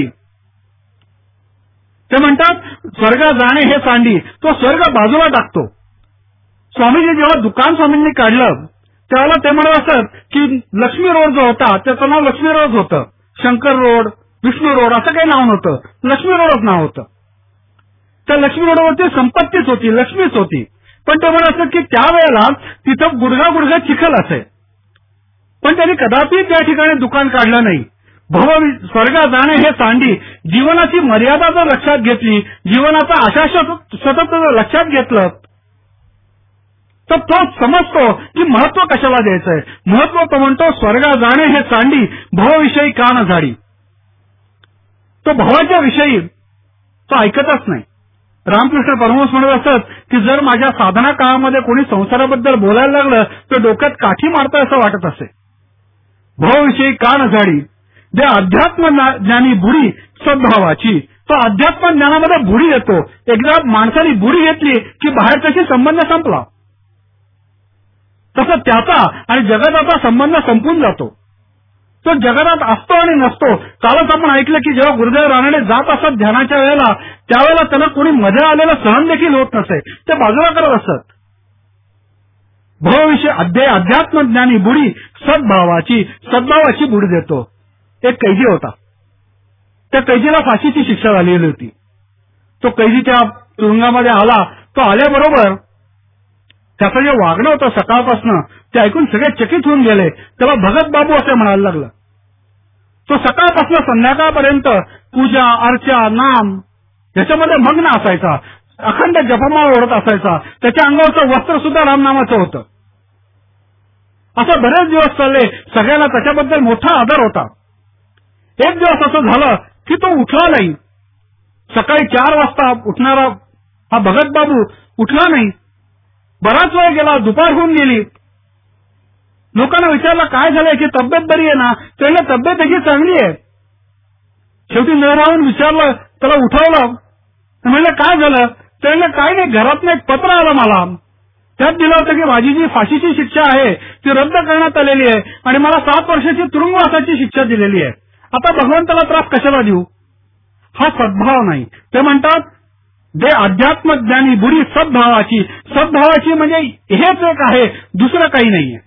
ते म्हणतात स्वर्ग जाणे हे सांडी, तो स्वर्ग बाजूला टाकतो. स्वामीजी जेव्हा दुकान स्वामींनी काढलं त्यावेळेला ते म्हणत असत की लक्ष्मी रोड जो होता त्याचं नाव लक्ष्मी रोड होतं. शंकर रोड, विष्णू रोड असं काही नाव नव्हतं, लक्ष्मी रोडच नाव होतं. त्या लक्ष्मी रोडवरती संपत्तीच होती, लक्ष्मीच होती. पण ते म्हणत असत की त्यावेळेला तिथं गुडघा गुडघा चिखल असे, पण त्यांनी कदापि त्या ठिकाणी दुकान काढलं नाही. भव स्वर्गा जाणे हे सांडी, जीवनाची मर्यादा जर लक्षात घेतली, जीवनाचा आशा सतत जर लक्षात घेतलं तर तो समजतो की महत्व कशाला द्यायचंय. महत्व तो म्हणतो स्वर्गा जाणे हे सांडी, भवविषयी कान झाडी. तो भवाच्या विषयी तो ऐकतच नाही. रामकृष्ण परमहंस म्हणत असत की जर माझ्या साधना काळामध्ये कोणी संसाराबद्दल बोलायला लागलं तर डोक्यात काठी मारतं असं वाटत असे. भवविषयी कान झाडी, जे अध्यात्म ज्ञानी बुडी सद्भावाची, तो अध्यात्म ज्ञानामध्ये बुडी येतो. एकदा माणसाने बुडी घेतली की बाहेर त्याशी संबंध संपला. तसं त्याचा आणि जगताचा संबंध संपून जातो. तो जगतात असतो आणि नसतो. कालच आपण ऐकलं की जेव्हा गुरुदेव रानडे जात असत ध्यानाच्या वेळेला, त्यावेळेला त्यांना कोणी मध्ये आलेलं सहन देखील होत नसे, ते बाजूला करत असत. भवविषयी अध्याय अध्यात्मज्ञानी बुडी सद्भावाची, सद्भावाची बुडी देतो. एक कैदी होता, त्या कैदीला फाशीची शिक्षा झालेली होती. तो कैदी त्या तुरुंगामध्ये आला. तो आल्याबरोबर त्याचं जे वागणं होतं सकाळपासून ते ऐकून सगळे चकित होऊन गेले. त्याला भगत बाबू असे म्हणायला लागलं. तो सकाळपासून संध्याकाळपर्यंत पूजा अर्चा नाम याच्यामध्ये मग्न असायचा. अखंड जपमाळ ओढत असायचा. त्याच्या अंगावरचं वस्त्र सुद्धा रामनामाचं होतं. असं बरेच दिवस चालले. सगळ्याला त्याच्याबद्दल मोठा आदर होता. एक दिवस असं झालं की तो उठला नाही. सकाळी चार वाजता उठणारा हा भगत बाबू उठला नाही. बराच वेळ गेला, दुपार होऊन गेली. लोकांना विचारलं काय झालंय, की तब्येत बरी आहे ना? त्याला तब्येत त्याची चांगली आहे. शेवटी न राहून विचारलं, त्याला उठवलं. म्हणलं काय झालं? त्याला काय नाही, घरातनं एक पत्र आलं मला. त्यात दिलं होतं की माझी जी फाशीची शिक्षा आहे ती रद्द करण्यात आलेली आहे आणि मला सात वर्षाची तुरुंगवासाची शिक्षा दिलेली आहे. आता भगवंताला त्रास कशाला देऊ? हा सद्भाव नाही. ते म्हणतात जे अध्यात्मज्ञानी बुडी सद्भावाची, सद्भावाची म्हणजे हेच एक आहे, दुसरं काही नाहीये.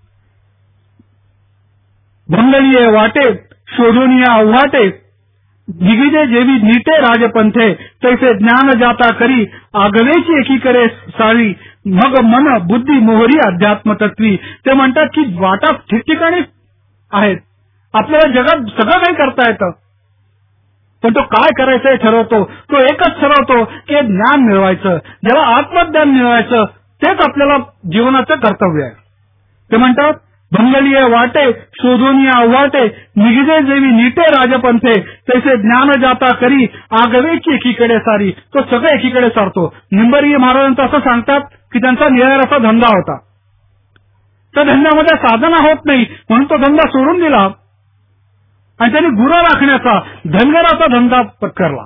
भंगलीये वाटे शोधूनिया वाटे, दिग्विजय जेवी नीटे राजपंथे, तैसे ज्ञान जाता करी आगवेची एकीकडे साळी, मग मन बुद्धी मोहरी अध्यात्मतत्वी. ते म्हणतात की वाटा ठिकठिकाणी आहेत. आपल्याला जगात सगळं काही करता येतं, पण तो काय करायचं हे ठरवतो. तो एकच ठरवतो की ज्ञान मिळवायचं. जेव्हा आत्मज्ञान मिळवायचं तेच आपल्याला जीवनाचं कर्तव्य आहे. ते म्हणतात भंगलीय वाटे शोधूनिया वाटे, निगिजे जेवी नीटे राजपंथे, तैसे ज्ञान जाता करी आगवेची एकीकडे सारी. तो सगळं एकीकडे सारतो. निंबर्गी महाराजांचं असं सांगतात की त्यांचा निराळाचा धंदा होता. त्या धंद्यामध्ये साधना होत नाही म्हणून तो धंदा सोडून दिला आणि त्यांनी गुरं राखण्याचा धनगराचा धंदा पत्करला.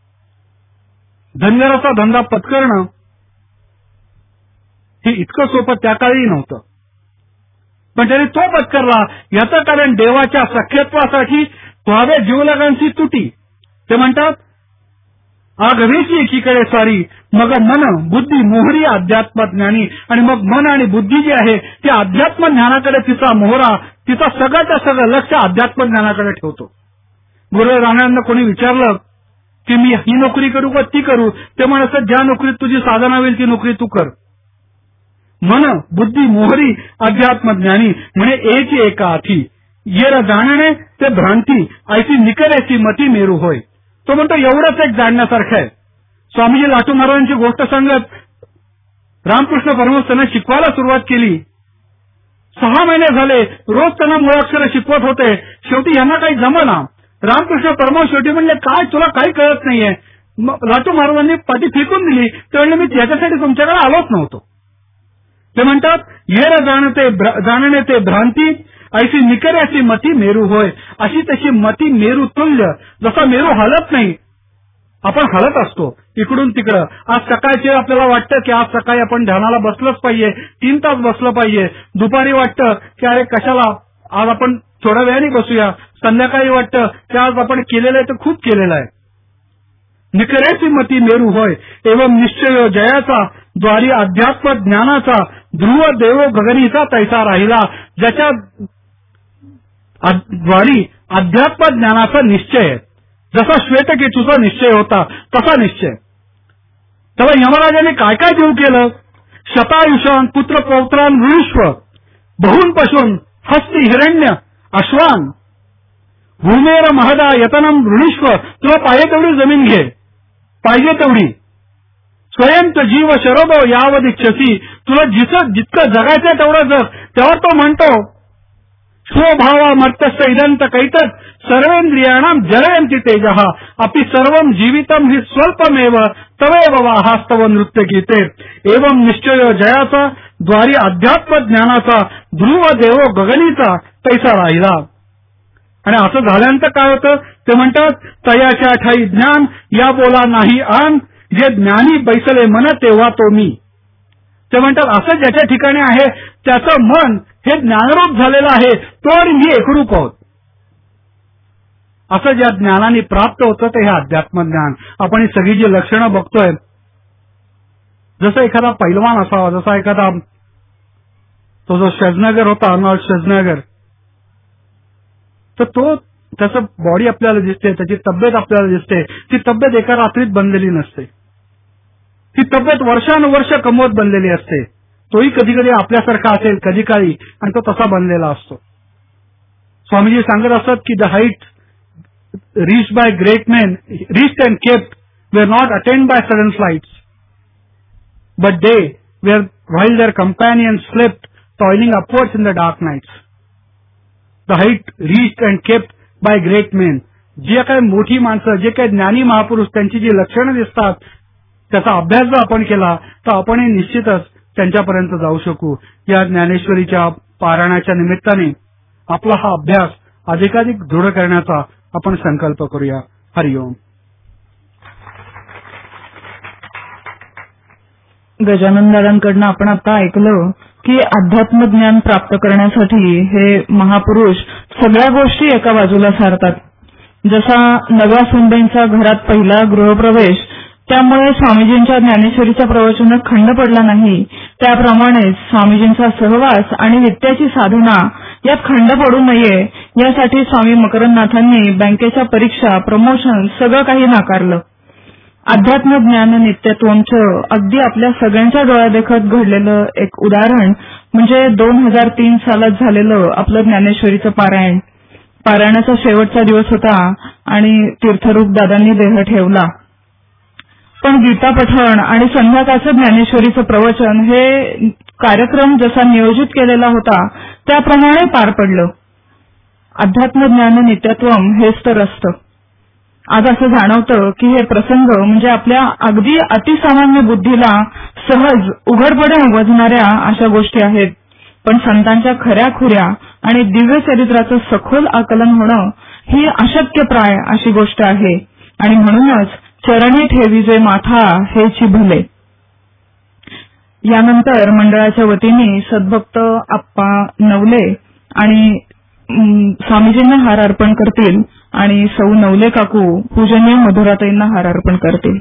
धनगराचा धंदा पत्करणं हे इतकं सोपं त्या काळी नव्हतं, पण त्यांनी तो पत्करला. याचं कारण देवाच्या सख्यत्वासाठी व्हावे जीवलगांची तुटी. ते म्हणतात आगवेची एकीकडे सारी, मग मन बुद्धी मोहरी अध्यात्मज्ञानी. आणि मग मन आणि बुद्धी जी आहे ती अध्यात्म ज्ञानाकडे तिचा मोहरा, तिचा सगळ्याच्या सगळं लक्ष अध्यात्म ज्ञानाकडे ठेवतो. गुरुदेव रानडेंना कोणी विचारलं की मी ही नोकरी करू का ती करू, ते म्हणत ज्या नोकरीत तुझी साधना होईल ती नोकरी तू कर. मन बुद्धी मोहरी अध्यात्मज्ञानी म्हणे एची एका आठी, येर जाणणे ते भ्रांती ऐसी निकरेची मती मेरू होय. तो म्हणतो एवढंच एक जाणण्यासारखं आहे. स्वामीजी लाटू महाराजांची गोष्ट सांगत रामकृष्ण परमहंसांना शिकवायला सुरुवात केली. सहा महिने झाले रोज त्यांना मुळाक्षर शिकवत होते. शेवटी यांना काही जमना. रामकृष्ण परमहंस शेवटी म्हणले काय तुला काही कळत नाहीये. लाटू महाराजांनी पाठी फेकून दिली. ते म्हणले मी त्याच्यासाठी तुमच्याकडे आलोच नव्हतो. ते म्हणतात येर जाणते जाणणे ते भ्रांती ऐसी निकऱ्याची मती मेरू होय. अशी तशी मती मेरू तुल्य. जसा मेरू हलत नाही आपण हलत असतो इकडून तिकडं. आज सकाळचे आपल्याला वाटतं की आज सकाळी आपण ध्यानाला बसलंच पाहिजे, तीन तास बसलं पाहिजे. दुपारी वाटतं की अरे कशाला आज आपण थोड्या वेळाने बसूया. संध्याकाळी वाटतं की आज आपण केलेलं आहे तर खूप केलेलं आहे. निकरेची मती मेरू होय एवं निश्चय जयाचा द्वारी अध्यात्म ज्ञानाचा ध्रुव देव गगनीचा तैसा राहिला. ज्याच्या द्वारी अध्यात्म ज्ञानाचा निश्चय जसा श्वेतकेतूचा निश्चय होता तसा निश्चय. तेव्हा यमराजाने काय काय देऊ केलं. शतायुषान पुत्र पौत्रान वृष्व बहुन पशून हस्ती हिरण्य अश्वान भूमेर महदा यतनम ऋणीश्व. तुला पाहिजे तेवढी जमीन घे पाहिजे तेवढी. स्वयंत जीव शरद यावदिच्छसी. तुला जिथं जितकं जगायचं तेवढं जग. तेव्हा तो म्हणतो स्वभावा मर्त्यस्थ इदंत कैतत सर्वेंद्रियाणाम जलयंती तेजः अपि सर्वं जीवितम हि स्वल्पमेव तवेव वाहास्तव नृत्य गीते. एवं निश्चय जयाचा द्वारी अध्यात्म ज्ञानाचा ध्रुव देव गगनीचा तैसा राहिला. आणि असं झाल्यानंतर काय होतं ते म्हणतात तयाच्या ठाई ज्ञान या बोला नाही आन जे ज्ञानी बैसले मन तेव्हा तो मी. ते म्हणतात असं ज्याच्या ठिकाणी आहे त्याचं मन हे ज्ञानरूप झालेलं आहे. तो आणि मी एकरूप आहोत. असं ज्या ज्ञानाने प्राप्त होतं ते हे अध्यात्मज्ञान. आपण ही सगळी जी लक्षणं बघतोय जसं एखादा पैलवान असावा, जसा एखादा तो जो शेजनगर होता अर्नॉल्ड शेजनगर, तर तो त्याचं बॉडी आपल्याला दिसते, त्याची तब्येत आपल्याला दिसते. ती तब्येत एका रात्रीत बनलेली नसते. ती तब्येत वर्षानुवर्ष कमवत बनलेली असते. तोही कधी कधी आपल्यासारखा असेल कधी काळी आणि तो तसा बनलेला असतो. स्वामीजी सांगत असतात की the height reached by great men, reached and kept, were not attained by sudden flights, but they were while their companions slept, toiling upwards in the dark nights. The height reached and kept by great men. जे काही मोठी माणसं, जे काही ज्ञानी महापुरुष त्यांची जी लक्षणं दिसतात त्याचा अभ्यास जर आपण केला तर आपणही निश्चितच त्यांच्यापर्यंत जाऊ शकू. या ज्ञानेश्वरीच्या पारायणाच्या निमित्ताने आपला हा अभ्यास अधिकाधिक दृढ करण्याचा आपण संकल्प करूया. हरिओम. गजानन दादांकडनं आपण आता ऐकलं की अध्यात्म ज्ञान प्राप्त करण्यासाठी हे महापुरुष सगळ्या गोष्टी एका बाजूला सारतात. जसा नव्या सुंबईंचा घरात पहिला गृहप्रवेश त्यामुळे स्वामीजींच्या ज्ञानेश्वरीच्या प्रवचनात खंड पडला नाही, त्याप्रमाणेच स्वामीजींचा सहवास आणि नित्याची साधना यात खंड पडू नये यासाठी स्वामी मकरंदनाथांनी बँकेच्या परीक्षा, प्रमोशन सगळं काही नाकारलं. अध्यात्म ज्ञान नित्यत्वचं अगदी आपल्या सगळ्यांच्या डोळ्यादेखत घडलेलं एक उदाहरण म्हणजे दोन हजार तीन सालात झालेलं आपलं ज्ञानेश्वरीचं पारायण. पारायणाचा शेवटचा दिवस होता आणि तीर्थरूप दादांनी देह ठेवला. पण गीता पठण आणि संध्याकाळचं ज्ञानेश्वरीचं प्रवचन हे कार्यक्रम जसा नियोजित केलेला होता त्याप्रमाणे पार पडलं. अध्यात्म ज्ञान नित्यत्वम हेच तर असतं. आज असं जाणवतं की हे प्रसंग म्हणजे आपल्या अगदी अतिसामान्य बुद्धीला सहज उघडपणे उमजणाऱ्या अशा गोष्टी आहेत. पण संतांच्या खऱ्याखुऱ्या आणि दिव्य चरित्राचं सखोल आकलन होणं ही अशक्यप्राय अशी गोष्ट आहे. आणि म्हणूनच चरणी ठेवी जे माथा हेची भले. यानंतर मंडळाच्या वतीने सद्भक्त आप्पा नवले आणि स्वामीजींना हार अर्पण करतील आणि सौ नवले काकू पूजनीय मधुराताईंना हार अर्पण करतील.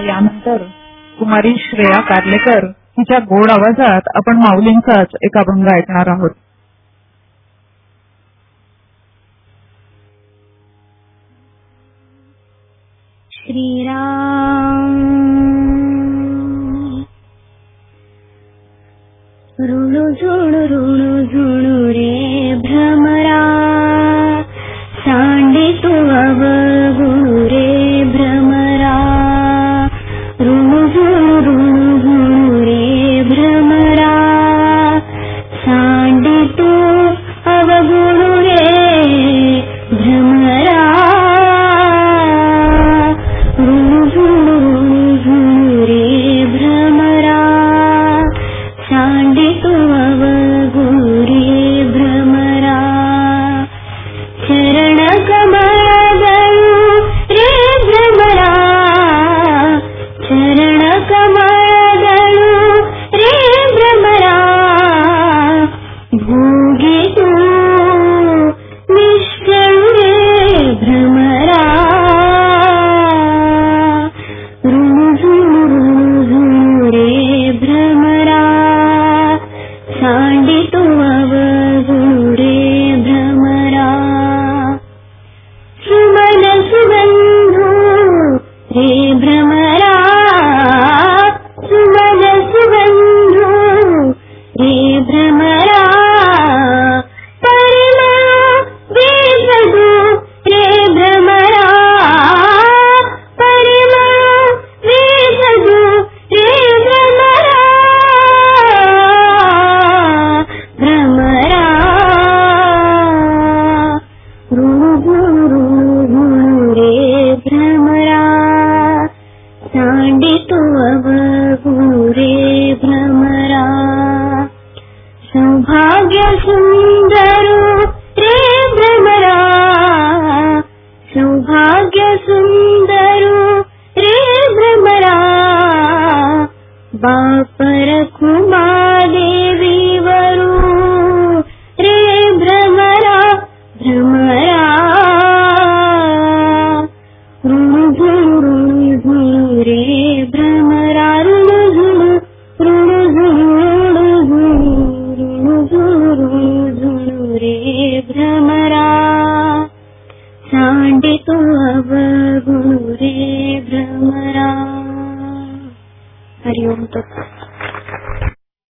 यानंतर कुमारी श्रेया कार्लेकर हिच्या गोड आवाजात आपण माऊलींचाच एक अभंग ऐकणार आहोत. श्रीराम ऋणु झुणु ऋणु झुणु रे भ्रमरा सांडितु अवगुणु रे भ्रमरा ऋणु झुणु ऋणु झुणु रे भ्रमरा सांडितु अवगुणु रे भ्रमरा ऋणु झुणु ऋणु झुणु रे भ्रमरा सांडितु अवगुणु रे भ्रमरा चरण कमलदळु रे भ्रमरा चरण कमलदळु रे भ्रमरा भोगितु निष्कळु रे भ्रमरा ऋणु झुणु ऋणु झुणु रे भ्रमरा सांडितु अवगुणु रे भ्रमरा सुमन सुगंधु रे भ्रमरा सुमन सुगंधु रे भ्रमरा परिमळ वेसगु रे भ्रमरा परिमळ वेसगु रे भ्रमरा भ्रमरा ऋणु झुणु ऋणु रे भ्रमरा सांडितु अवगुणु रे भ्रमरा सौभाग्य सुंदरु रे भ्रमरा सौभाग्य सुंदरु रे भ्रमरा बापर कुमादेवी वरु रे भ्रमरा भ्रमरा ऋणु झुणु ऋणु झुणु रे भ्रमरा ऋणु झुणु ऋणु झुणु ऋणु झुणु ऋणु झुणु रे भ्रमरा सांडितु अवगुणु रे भ्रमरा. हरिओम तत्सत्.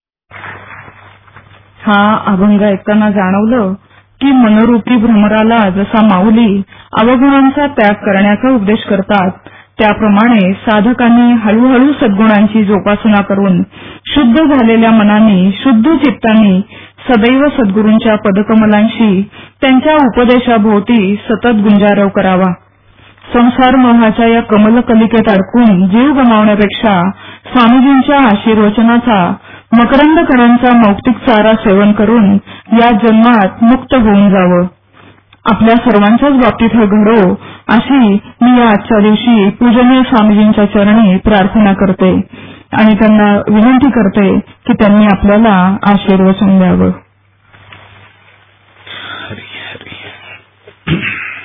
हा अभंग ऐकताना जाणवलं की मनोरूपी भ्रमराला जसा माऊली अवगुणांचा त्याग करण्याचा उपदेश करतात, त्याप्रमाणे साधकांनी हळूहळू सद्गुणांची जोपासना करून शुद्ध झालेल्या मनाने शुद्ध चित्ताने सदैव सद्गुरूंच्या पदकमलांशी त्यांच्या उपदेशाभोवती सतत गुंजारव करावा. संसार मोहाच्या या कमलकलिकेत अडकून जीव गमावण्यापेक्षा स्वामीजींच्या आशीर्वचनाचा मकरंद कणांचा मौक्तिक चारा सेवन करून या जन्मात मुक्त होऊन जावं. आपल्या सर्वांच्याच बाबतीत हे घडो अशी मी या आजच्या दिवशी पूजनीय स्वामीजींच्या चरणी प्रार्थना करते आणि त्यांना विनंती करते की त्यांनी आपल्याला आशीर्वचन द्यावं. हरी हरी.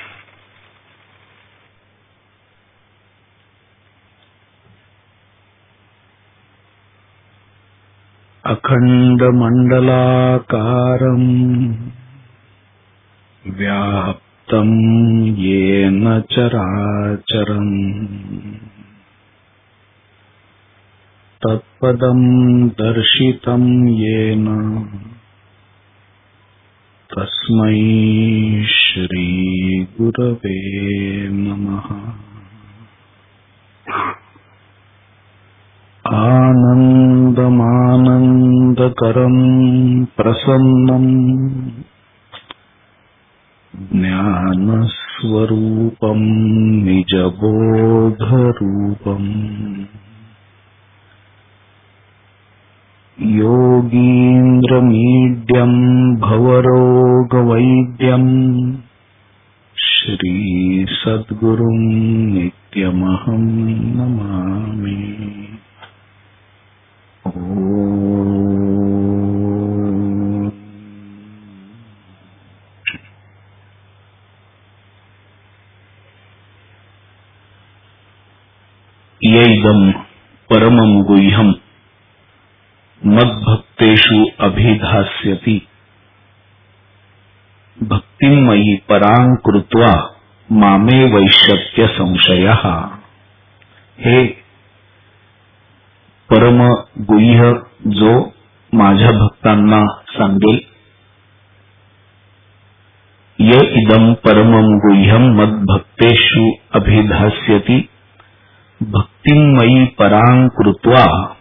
अखंड मंडलाकारं व्याप्तं येन चराचरम् तत्पदं दर्शितं येन तस्मै श्री गुरवे नमः. आनन्दमानन्दकरं प्रसन्नं ज्ञानस्वरूपं निजबोधरूपम् योगीन्द्रमीड्यं भवरोगवैद्यं श्रीसद्गुरुं नित्यमहं नमामि. येदम परमं गुह्यम मद्भक्तेषु अभिधास्यति भक्तिमयी परां कृत्वा मामे वैशत्य संशयः. हे परम गुह्य जो माझ्या भक्तांना सांगेल, य इदम परमं गुह्यम मद्भक्तेषु अभिधास्यति भक्तिमयी परां कृत्वा,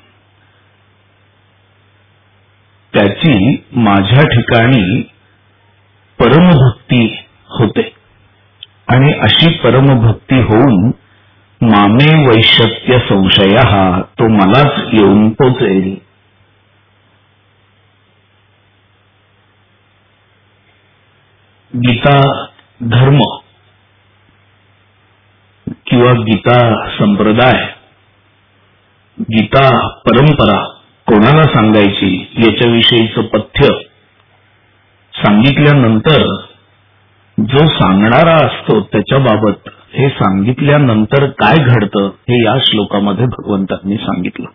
त्याची माझ्या ठिकाणी परमभक्ती होते आणि अशी परमभक्ती होऊन मामे वैशत्य संशयः, तो मलाच येऊन पोचेल. गीता धर्म किंवा गीता संप्रदाय, गीता परंपरा कोणाला सांगायची याच्याविषयीचं पथ्य सांगितल्यानंतर जो सांगणारा असतो त्याच्याबाबत हे सांगितल्यानंतर काय घडतं हे या श्लोकामध्ये भगवंतांनी सांगितलं.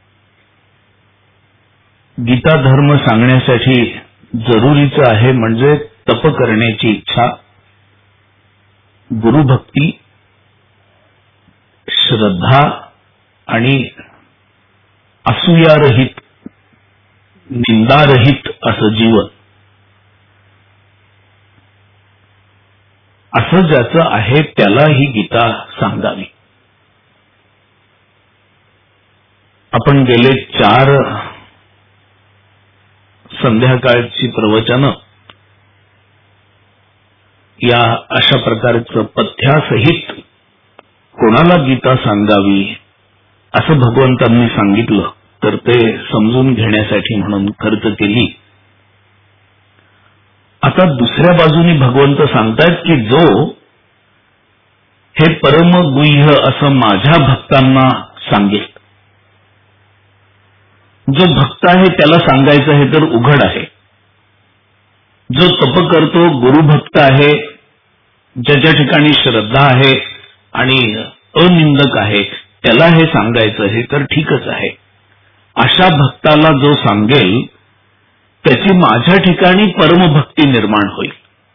गीता धर्म सांगण्यासाठी जरुरीचं आहे म्हणजे तप करण्याची इच्छा, गुरुभक्ती, श्रद्धा आणि असूयारहित, निंदारहित असं जीवन, असं ज्याचं आहे त्याला ही गीता सांगावी. आपण गेले चार संध्याकाळची प्रवचनं या अशा प्रकारचं पथ्यासहित कोणाला गीता सांगावी असं भगवंतांनी सांगितलं तर ते समजून घेण्यासाठी म्हणून खर्च केली. आता दुसऱ्या बाजूनी भगवंत सांगतायत की जो हे परमगुह्य असं माझ्या भक्तांना सांगेल, जो भक्त आहे त्याला सांगायचं हे तर उघड आहे. जो तप करतो, गुरुभक्त आहे, ज्याच्या ठिकाणी श्रद्धा आहे आणि अनिंदक आहे, त्याला हे सांगायचं हे तर ठीकच आहे. अशा भक्ताला जो सांगेल त्याची माझ्या ठिकाणी परमभक्ती निर्माण होईल.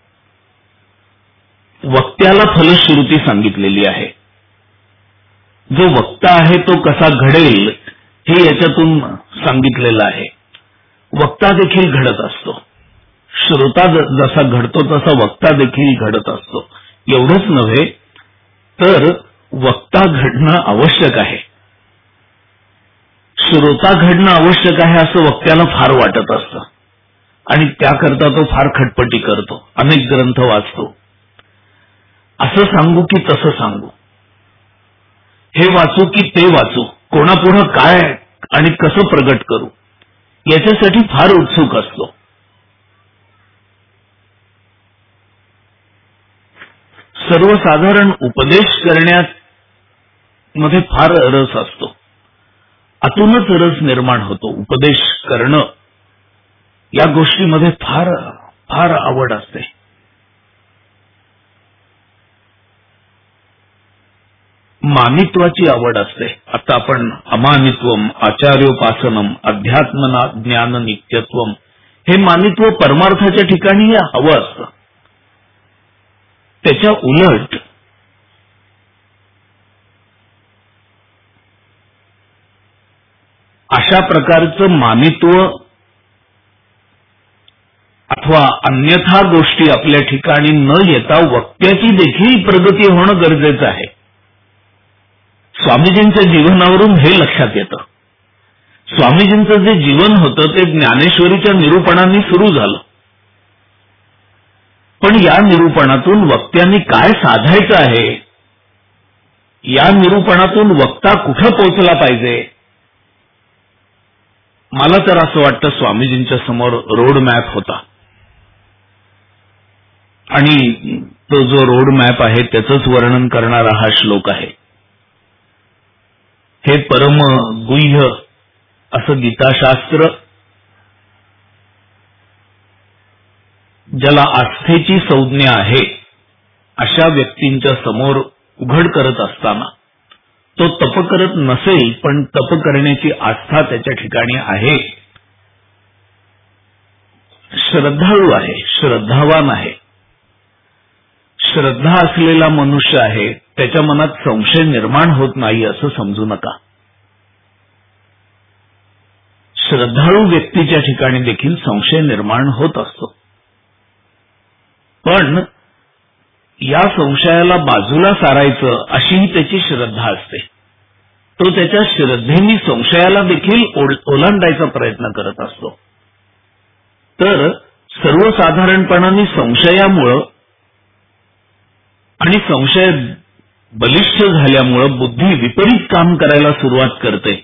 वक्त्याला फलश्रुती सांगितलेली आहे. जो वक्ता आहे तो कसा घडेल हे याच्यातून सांगितलेलं आहे. वक्ता देखील घडत असतो, श्रोता जसा घडतो तसा वक्ता देखील घडत असतो. एवढंच नव्हे तर वक्ता घडणं आवश्यक आहे, श्रोता घडणं आवश्यक आहे असं वक्त्याला फार वाटत असतं आणि त्याकरता तो फार खटपटी करतो, अनेक ग्रंथ वाचतो. असं सांगू की तसं सांगू, हे वाचू की ते वाचू, कोणापुढं काय आणि कसं प्रगट करू याच्यासाठी फार उत्सुक असतो. सर्वसाधारण उपदेश करण्यात मध्ये फार रस असतो, आतूनच रस निर्माण होतो. उपदेश करणं या गोष्टीमध्ये फार फार आवड असते. मानित्वाची आवड असते. आता आपण अमानित्वम, आचार्योपासनम, अध्यात्मना ज्ञान नित्यत्वम हे मानित्व परमार्थाच्या ठिकाणी हवं असतं. त्याच्या उलट अशा प्रकारचं मानित्व अथवा अन्यथा गोष्टी आपल्या ठिकाणी न येता वक्त्याची देखील प्रगती होणं गरजेचं आहे. स्वामीजींच्या जीवनावरून हे लक्षात येतं. स्वामीजींचं जे जीवन होतं ते ज्ञानेश्वरीच्या निरूपणाने सुरू झालं, पण या निरूपणातून वक्त्यांनी काय साधायचं आहे, या निरूपणातून वक्ता कुठं पोहोचला पाहिजे, मला तर असं वाटतं स्वामीजींच्या समोर रोड मॅप होता आणि तो जो रोड मॅप आहे त्याचंच वर्णन करणारा हा श्लोक आहे. हे परम गुह्य असं गीताशास्त्र ज्याला आस्थेची संज्ञा आहे अशा व्यक्तींच्या समोर उघड करत असताना तो तप करत नसेल, पण तप करण्याची आस्था त्याच्या ठिकाणी आहे, श्रद्धाळू आहे, श्रद्धावान आहे, श्रद्धा असलेला मनुष्य आहे, त्याच्या मनात संशय निर्माण होत नाही असं समजू नका. श्रद्धाळू व्यक्तीच्या ठिकाणी देखील संशय निर्माण होत असतो, पण या संशयाला बाजूला सारायचं अशीही त्याची श्रद्धा असते. तो त्याच्या श्रद्धेने संशयाला देखील ओलांडायचा प्रयत्न करत असतो. तर सर्वसाधारणपणाने संशयामुळं आणि संशय बलिष्ठ झाल्यामुळं बुद्धी विपरीत काम करायला सुरुवात करते.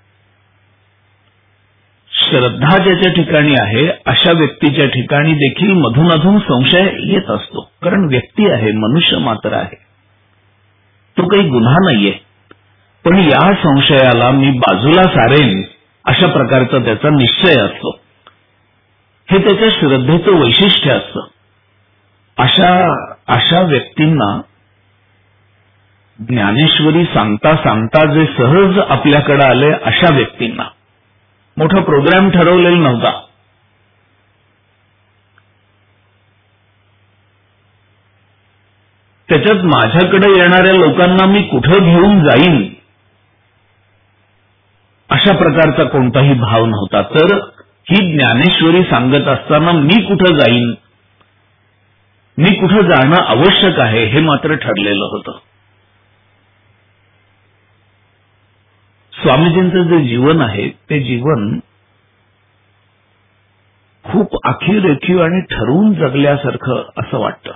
श्रद्धा ज्याच्या ठिकाणी आहे अशा व्यक्तीच्या ठिकाणी देखील मधून अधून संशय येत असतो, कारण व्यक्ती आहे, मनुष्य मात्र आहे, तो काही गुन्हा नाहीये. पण या संशयाला मी बाजूला सारेन अशा प्रकारचा त्याचा निश्चय असतो. हे त्याच्या श्रद्धेचं वैशिष्ट्य असतं. अशा अशा व्यक्तींना ज्ञानेश्वरी सांगता सांगता जे सहज आपल्याकडे आले, अशा व्यक्तींना मोठा प्रोग्राम ठरवलेला नव्हता. त्याच्यात माझ्याकडे येणाऱ्या लोकांना मी कुठं घेऊन जाईन अशा प्रकारचा कोणताही भाव नव्हता. तर ही ज्ञानेश्वरी सांगत असताना मी कुठं जाईन, मी कुठं जाणं आवश्यक आहे हे मात्र ठरलेलं होतं. स्वामीजींचं जे जीवन आहे ते जीवन खूप आखीव आणि ठरवून जगल्यासारखं असं वाटतं.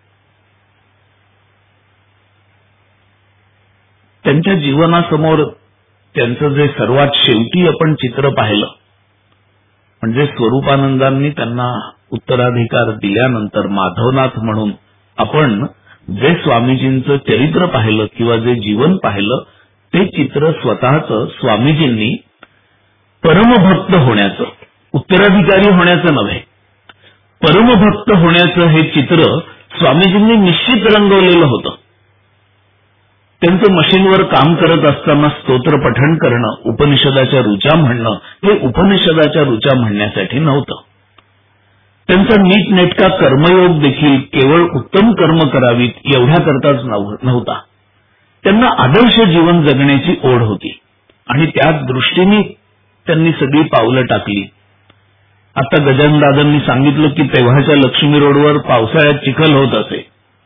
त्यांच्या जीवनासमोर त्यांचं जे सर्वात शेवटी आपण चित्र पाहिलं, म्हणजे स्वरूपानंदांनी त्यांना उत्तराधिकार दिल्यानंतर माधवनाथ म्हणून आपण जे स्वामीजींचं चरित्र पाहिलं किंवा जे जीवन पाहिलं, ते चित्र स्वतःच स्वामीजींनी परमभक्त होण्याचं, उत्तराधिकारी होण्याचं नव्हे, परमभक्त होण्याचं हे चित्र स्वामीजींनी निश्चित रंगवलेलं होतं. त्यांचं मशीनवर काम करत असताना स्तोत्र पठण करणं, उपनिषदाच्या रुचा म्हणणं हे उपनिषदाच्या रुचा म्हणण्यासाठी नव्हतं. त्यांचा नीटनेटका कर्मयोग देखील केवळ उत्तम कर्म करावीत एवढ्याकरताच नव्हता. त्यांना आदर्श जीवन जगण्याची ओढ होती आणि त्या दृष्टीने त्यांनी सगळी पावलं टाकली. आता गजानन दादांनी सांगितलं की तेव्हाच्या लक्ष्मी रोडवर पावसाळ्यात चिखल होत असे.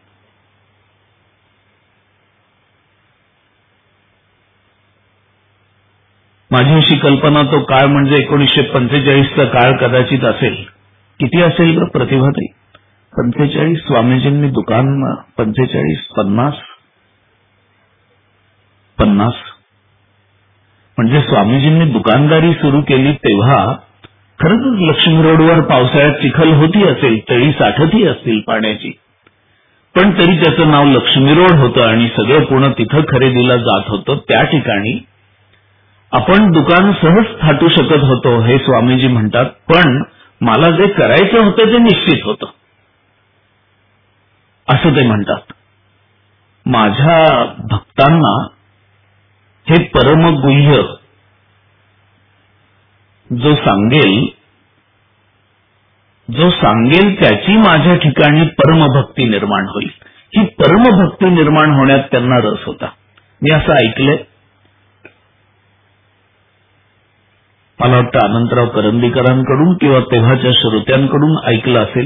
माझी अशी कल्पना तो काळ म्हणजे एकोणीसशे पंचेचाळीसचा काळ कदाचित असेल. किती असेल ग प्रतिभाताई? पंचेचाळीस स्वामीजींनी दुकान पंचेचाळीस पन्नास पन्नास म्हणजे स्वामीजींनी दुकानदारी सुरू केली तेव्हा खरंच लक्ष्मी रोडवर पावसाळ्यात चिखल होती असेल, तळी साठती असतील पाण्याची, पण तरी त्याचं नाव लक्ष्मी रोड होतं आणि सगळं पुणे तिथं खरेदीला जात होतं. त्या ठिकाणी आपण दुकान सहज थाटू शकत होतो हे स्वामीजी म्हणतात, पण मला जे करायचं होतं ते निश्चित होतं असं ते म्हणतात. माझ्या भक्तांना हे परमगुह्य जो सांगेल जो सांगेल त्याची माझ्या ठिकाणी परमभक्ती निर्माण होईल. ही परमभक्ती निर्माण होण्यात त्यांना रस होता. मी असं ऐकलंय, मला वाटतं अनंतराव करंदीकरांकडून किंवा तेव्हाच्या श्रोत्यांकडून ऐकलं असेल.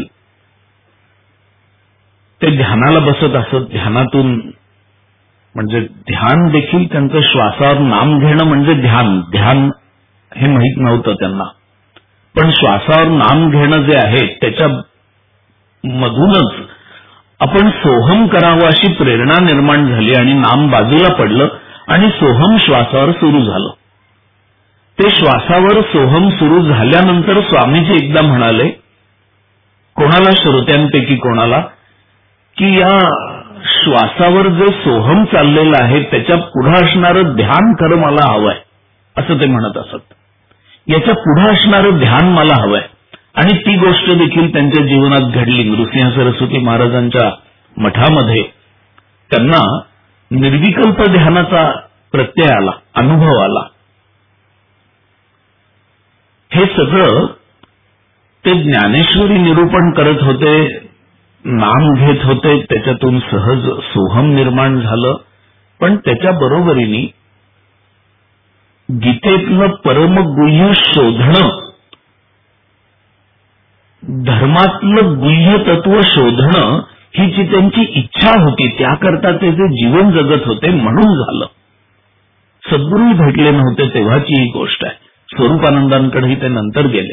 ते ध्यानाला बसत असत. ध्यानातून म्हणजे ध्यान देखील त्यांचं श्वासावर नाम घेणं म्हणजे ध्यान ध्यान हे माहीत नव्हतं त्यांना, पण श्वासावर नाम घेणं जे आहे त्याच्या मधूनच आपण सोहम करावं अशी प्रेरणा निर्माण झाली आणि नाम बाजूला पडलं आणि सोहम श्वासावर सुरू झालं. ते श्वासावर सोहम सुरू झाल्यानंतर स्वामीजी एकदा म्हणाले कोणाला, श्रोत्यांपैकी कोणाला, की या श्वासावर जे सोहम चाललेलं आहे त्याच्या पुढे असणारं ध्यान खरं मला हवंय असं ते म्हणत असत. याच्या पुढे असणारं ध्यान मला हवंय आणि ती गोष्ट देखील त्यांच्या जीवनात घडली. नृसिंह सरस्वती महाराजांच्या मठामध्ये त्यांना निर्विकल्प ध्यानाचा प्रत्यय आला, अनुभव आला. हे सगळं ते ज्ञानेश्वरी निरूपण करत होते, नाम घेत होते, त्याच्यातून सहज सोहम निर्माण झालं. पण त्याच्या बरोबरीने गीतेतलं परमगुह्य शोधणं, धर्मातलं गुह्य तत्व शोधणं ही जी त्यांची इच्छा होती, त्याकरता ते जे जीवन जगत होते म्हणून झालं. सद्गुरू भेटले नव्हते तेव्हाची ही गोष्ट आहे. स्वरूपानंदांकडेही ते नंतर गेले.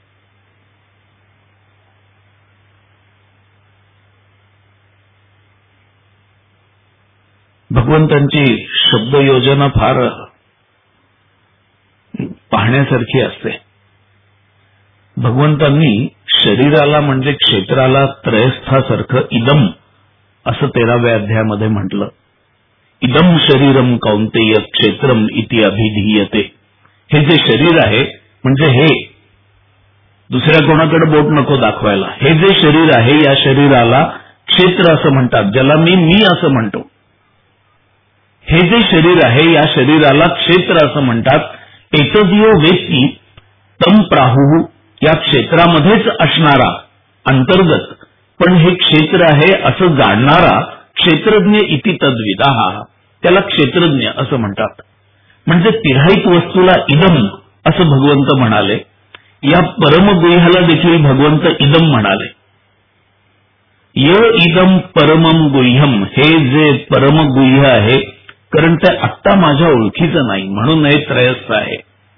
भगवंतांची शब्दयोजना फार पाहण्यासारखी असते. भगवंतांनी शरीराला म्हणजे क्षेत्राला त्रयस्थासारखं इदम असं तेराव्या अध्यायामध्ये म्हटलं. इदम शरीरम कौंतेय क्षेत्रम इति अभिधीयते. हे जे शरीर आहे म्हणजे हे, दुसऱ्या कोणाकडे बोट नको दाखवायला. हे जे शरीर आहे या शरीराला क्षेत्र असं म्हणतात, ज्याला मी मी असं म्हणतो. हे जे शरीर आहे या शरीराला क्षेत्र असं म्हणतात. एतदियो वेत्ती तम प्राहु. या क्षेत्रामध्येच असणारा अंतर्गत पण हे क्षेत्र आहे असं जाणणारा क्षेत्रज्ञ इति तद्विदाः, त्याला क्षेत्रज्ञ असं म्हणतात. म्हणजे तिर्हाईत वस्तूला इदम असं भगवंत म्हणाले. या परमगुह्याला देखील भगवंत इदम म्हणाले. य इदम परमम गुह्यम. हे जे परमगुह्य आहे, कारण ते आत्ता माझ्या ओळखीचं नाही म्हणून हे त्रयस्थ आहे.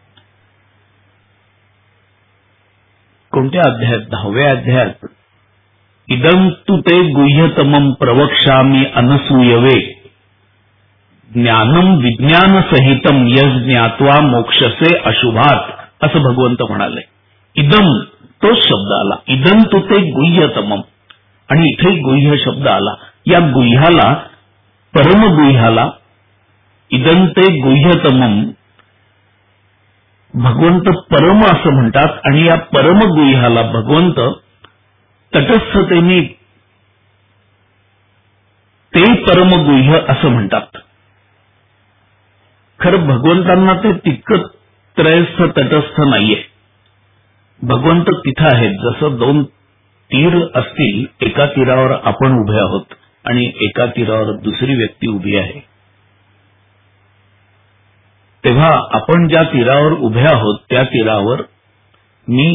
कोणत्या अध्यायात? दहाव्या अध्यायात. इदं तु ते गुह्यतमं प्रवक्ष्यामि अनसूयवे ज्ञानम विज्ञान सहितम यस ज्ञात्वा मोक्षसे अशुभात, असं भगवंत म्हणाले. इदम तो शब्द आला. इदं तु ते गुह्यतमम, आणि इथे गुह्य शब्द आला. या गुह्याला, परमगुह्याला इदं ते गुह्यतमम भगवंत परम असं म्हणतात. आणि या परमगुह्याला भगवंत तटस्थतेने ते परमगुह्य असं म्हणतात. खरं भगवंतांना ते तितकं त्रयस्थ तटस्थ नाहीये. भगवंत तिथं आहेत जसं दोन तीर असतील. एका तीरावर आपण उभे आहोत आणि एका तीरावर दुसरी व्यक्ती उभी आहे. तेव्हा आपण ज्या तीरावर उभे आहोत त्या तीरावर मी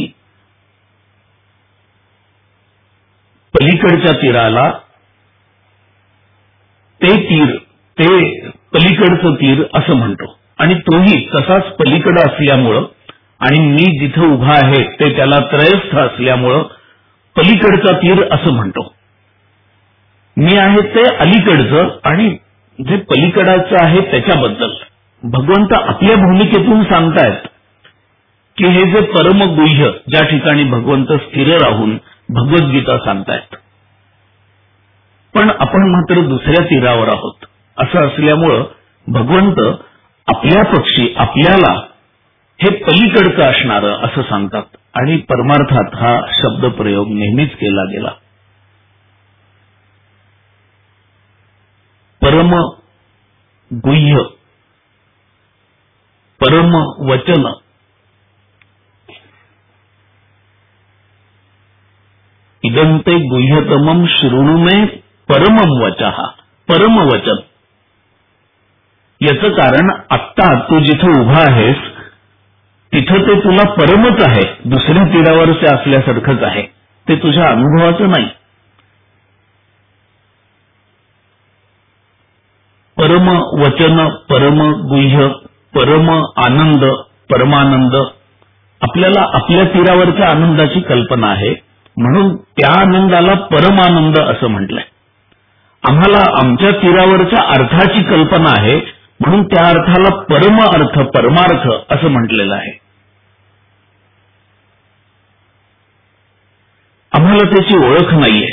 पलीकडच्या तीराला ते तीर, ते पलीकडचं तीर असं म्हणतो. आणि तोही तसाच पलीकडं असल्यामुळं आणि मी जिथं उभा आहे ते त्याला त्रयस्थ असल्यामुळं पलीकडचा तीर असं म्हणतो. मी आहे ते अलीकडचं आणि जे पलीकडाचं आहे त्याच्याबद्दल भगवंत आपल्या भूमिकेतून सांगतायत की हे जे परमगुह्य, ज्या ठिकाणी भगवंत स्थिर राहून भगवद्गीता सांगतायत, पण आपण मात्र दुसऱ्या तीरावर आहोत. असं असल्यामुळं भगवंत आपल्या पक्षी आपल्याला हे पलीकडचं असणारं असं सांगतात. आणि परमार्थात हा शब्द प्रयोग नेहमीच केला गेला. परम गुह्य, परम वचन, इदं ते गुह्यतमं शृणु मे परमं वचः. परम वचन याचं कारण आत्ता तू जिथं उभा आहेस तिथं ते तुला परमच आहे, दुसऱ्या तीरावरचे असल्यासारखंच आहे. ते तुझ्या अनुभवाचं नाही. परम वचन, परम गुह्य, परम आनंद, परमानंद. आपल्याला आपल्या तीरावरच्या आनंदाची कल्पना आहे म्हणून त्या आनंदाला परमानंद असं म्हटलंय. आम्हाला आमच्या तीरावरच्या अर्थाची कल्पना आहे म्हणून त्या अर्थाला परम अर्थ, परमार्थ असं म्हटलेलं आहे. आम्हाला त्याची ओळख नाहीये.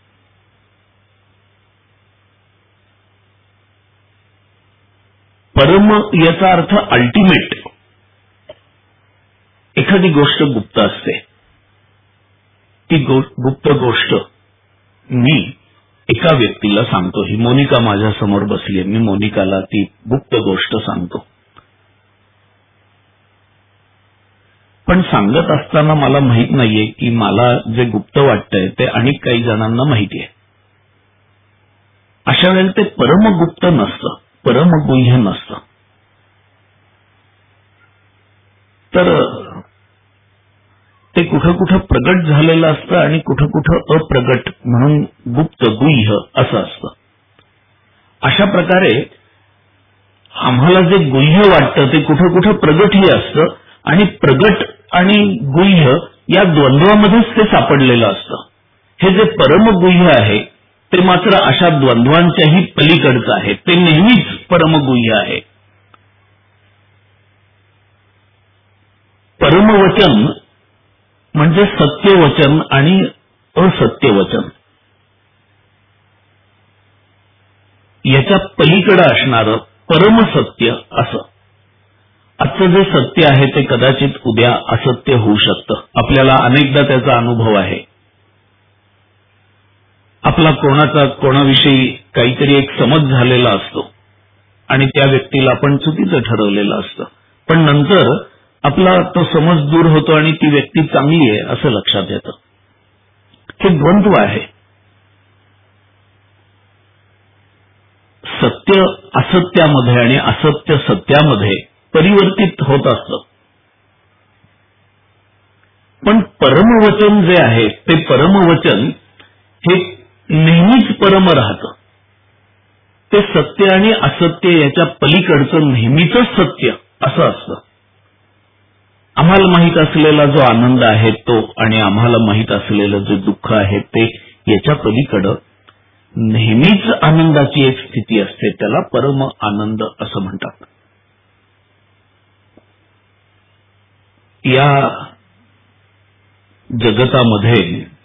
परम याचा अर्थ अल्टिमेट. एखादी गोष्ट गुप्त असते, ती गुप्त गोष्ट मी एका व्यक्तीला सांगतो. ही मोनिका माझ्या समोर बसली आहे, मी मोनिकाला ती गुप्त गोष्ट सांगतो. पण सांगत असताना मला माहित नाहीये की मला जे गुप्त वाटतंय ते अनेक काही जणांना माहिती आहे. अशा वेळेला ते परमगुप्त नसतं, परमगुह्य नसतं. तर ते कुठं कुठं प्रगट झालेलं असतं आणि कुठं कुठं अप्रगट म्हणून गुप्त गुह्य असं असतं. अशा प्रकारे आम्हाला जे गुह्य वाटतं ते कुठं कुठं प्रगटही असतं आणि प्रगट आणि गुह्य या द्वंद्वामध्येच ते सापडलेलं असतं. हे जे परमगुह्य आहे ते मात्र अशा द्वंद्वांच्याही पलीकडचं आहे. ते नेहमीच परमगुह्य आहे. परमवचन म्हणजे सत्यवचन आणि असत्यवचन याच्या पलीकडे असणारं परमसत्य असं. आजचं जे सत्य आहे ते कदाचित उद्या असत्य होऊ शकतं. आपल्याला अनेकदा त्याचा अनुभव आहे. आपला कोणाचा कोणाविषयी काहीतरी एक समज झालेला असतो आणि त्या व्यक्तीला आपण चुकीचं ठरवलेलं असतं, पण नंतर आपला तो समज दूर होतो आणि ती व्यक्ती चांगली आहे असं लक्षात येतं. हे द्वंद्व आहे. सत्य असत्यामध्ये आणि असत्य सत्यामध्ये परिवर्तित होत असतं. पण परमवचन जे आहे ते परमवचन हे नेहमीच परम राहतं. ते सत्य आणि असत्य याच्या पलीकडचं नेहमीच सत्य असं असतं. आम्हाला माहित असलेला जो आनंद आहे तो आणि आम्हाला माहित असलेलं जे दुःख आहे ते याच्या पलीकडं नेहमीच आनंदाची एक स्थिती असते. त्याला परम आनंद असं म्हणतात. या जगतामध्ये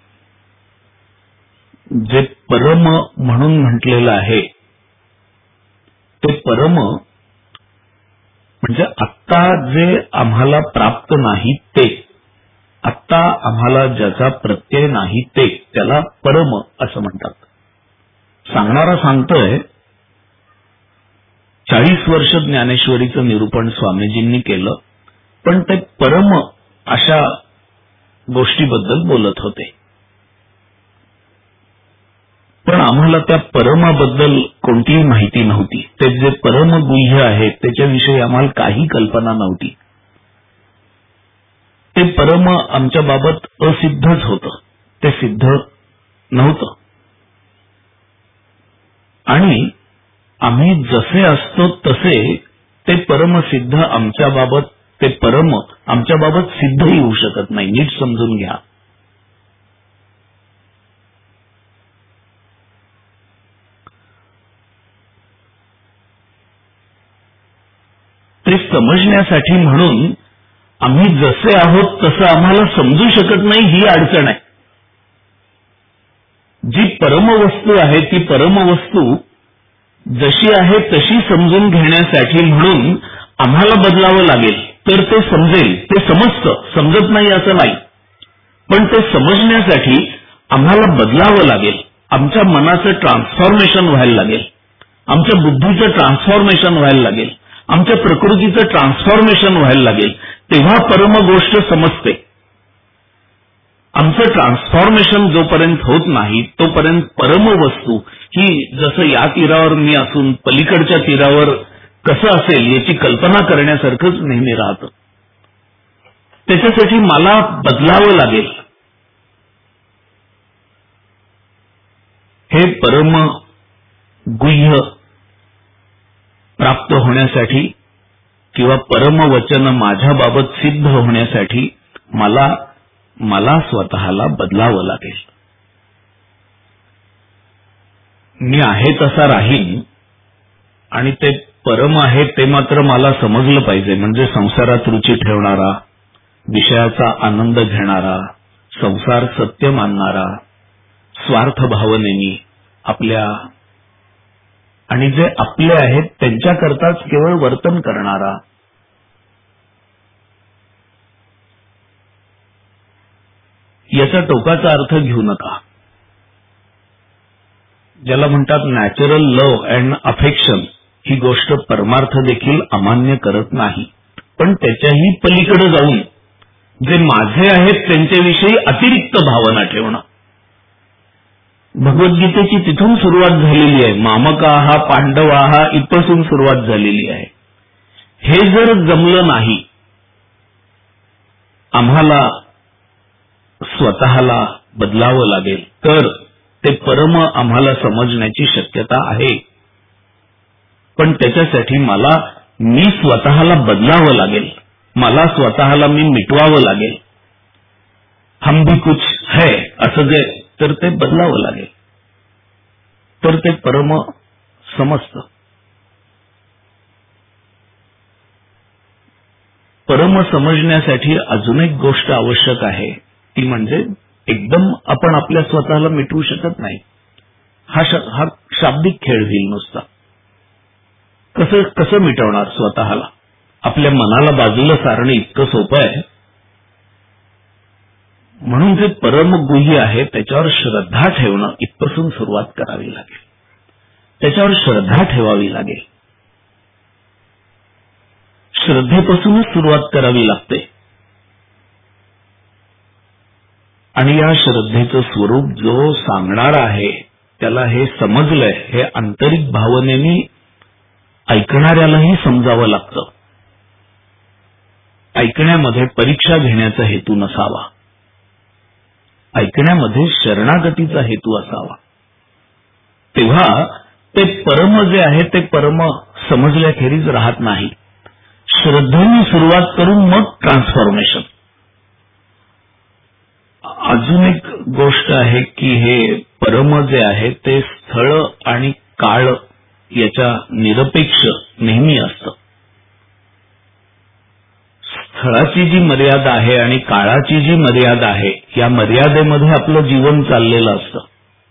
जे परम म्हणून म्हटलेलं आहे ते परम म्हणजे आत्ता जे आम्हाला प्राप्त नाही ते, आत्ता आम्हाला ज्याचा प्रत्यय नाही ते, त्याला परम असं म्हणतात. सांगणारा सांगतोय, चाळीस वर्ष ज्ञानेश्वरीचं निरूपण स्वामीजींनी केलं, पण ते परम अशा गोष्टीबद्दल बोलत होते. पण आम्हाला त्या परमाबद्दल कोणतीही माहिती नव्हती. ते जे परमगुह्य आहे त्याच्याविषयी आम्हाला काही कल्पना नव्हती. ते परम आमच्या बाबत असिद्धच होतं, ते सिद्ध नव्हतं. आणि आम्ही जसे असतो तसे ते परमसिद्ध आमच्या बाबत, ते परम आमच्या बाबत सिद्धही होऊ शकत नाही. नीट समजून घ्या. ते समजण्यासाठी म्हणून आम्ही जसे आहोत तसं आम्हाला समजू शकत नाही, ही अडचण आहे. जी परमवस्तू आहे ती परमवस्तू जशी आहे तशी समजून घेण्यासाठी म्हणून आम्हाला बदलावं लागेल तर ते समजेल. ते समजतं, समजत नाही असं नाही, पण ते समजण्यासाठी आम्हाला बदलावं लागेल. आमच्या मनाचं ट्रान्सफॉर्मेशन व्हायला लागेल, आमच्या बुद्धीचं ट्रान्सफॉर्मेशन व्हायला लागेल, आमच्या प्रकृतीचं ट्रान्सफॉर्मेशन व्हायला लागेल. तेव्हा परम गोष्ट समजते. आमचं ट्रान्सफॉर्मेशन जोपर्यंत होत नाही तोपर्यंत परम वस्तू ही जसं या तीरावर मी असून पलीकडच्या तीरावर कसं असेल याची कल्पना करण्यासारखंच नेहमी राहतं. त्याच्यासाठी मला बदलावं लागेल. हे परम गुह्य प्राप्त होण्यासाठी किंवा परमवचन माझ्याबाबत सिद्ध होण्यासाठी मला मला स्वतःला बदलावं लागेल. मी आहे तसा राहीन आणि ते परम आहे ते मात्र मला समजलं पाहिजे. म्हणजे संसारात रुची ठेवणारा, विषयाचा आनंद घेणारा, संसार सत्य मानणारा, स्वार्थ भावनेनी आपल्या आणि जे आपले आहेत त्यांच्याकरताच केवळ वर्तन करणारा, याचा टोकाचा अर्थ घेऊ नका. ज्याला म्हणतात नॅचरल लव्ह अँड अफेक्शन, ही गोष्ट परमार्थ देखील अमान्य करत नाही. पण त्याच्याही पलीकडे जाऊन जे माझे आहेत त्यांच्याविषयी अतिरिक्त भावना ठेवणं. भगवद्गीतेची तिथून सुरुवात झालेली आहे. मामकाः पांडवाः इथपासून सुरुवात झालेली आहे. हे जर जमलं नाही, आम्हाला स्वतःला बदलावं लागेल, तर ते परम आम्हाला समजण्याची शक्यता आहे. पण त्याच्यासाठी मला मी स्वतःला बदलावं लागेल, मला स्वतःला मी मिटवावं लागेल. हम भी कुछ है असं जे, तर ते बदलावं लागेल, तर ते परम समजतं. परम समजण्यासाठी अजून एक गोष्ट आवश्यक आहे, ती म्हणजे एकदम आपण आपल्या स्वतःला मिटवू शकत नाही. हा हा शाब्दिक खेळ होईल नुसता. कसं कसं मिटवणार स्वतःला? आपल्या मनाला बाजूला सारणं इतकं सोपं आहे. म्हणून जे परमगुह्य आहे त्याच्यावर श्रद्धा ठेवणं इथपासून सुरुवात करावी लागेल. त्याच्यावर श्रद्धा ठेवावी लागेल. श्रद्धेपासूनच सुरुवात करावी लागते. आणि या श्रद्धेचं स्वरूप जो सांगणार आहे त्याला हे समजलंय, हे आंतरिक भावनेने ऐकणाऱ्यालाही समजावं लागतं. ऐकण्यामध्ये परीक्षा घेण्याचा हेतू नसावा, ऐकण्यामध्ये शरणागतीचा हेतू असावा. तेव्हा ते परम जे आहे ते परम समजल्याखेरीज राहत नाही. श्रद्धेने सुरुवात करून मग ट्रान्सफॉर्मेशन. अजून एक गोष्ट आहे की हे परम जे आहे ते स्थळ आणि काळ याच्या निरपेक्ष नेहमी असतं. स्थळाची जी मर्यादा आहे आणि काळाची जी मर्यादा आहे, या मर्यादेमध्ये आपलं जीवन चाललेलं असतं.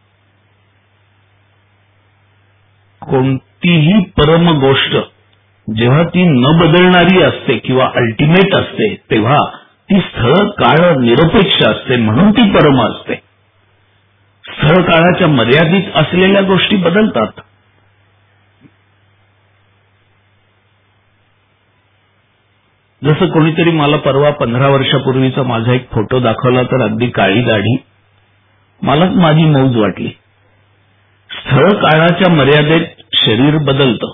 कोणतीही परम गोष्ट जेव्हा ती न बदलणारी असते किंवा अल्टिमेट असते, तेव्हा ती स्थळ काळ निरपेक्ष असते, म्हणून ती परम असते. स्थळ काळाच्या मर्यादित असलेल्या गोष्टी बदलतात. जसं कोणीतरी मला परवा पंधरा वर्षापूर्वीचा माझा एक फोटो दाखवला, तर अगदी काळी दाढी, मलाच माझी मौज वाटली. स्थळ काळाच्या मर्यादेत शरीर बदलतं.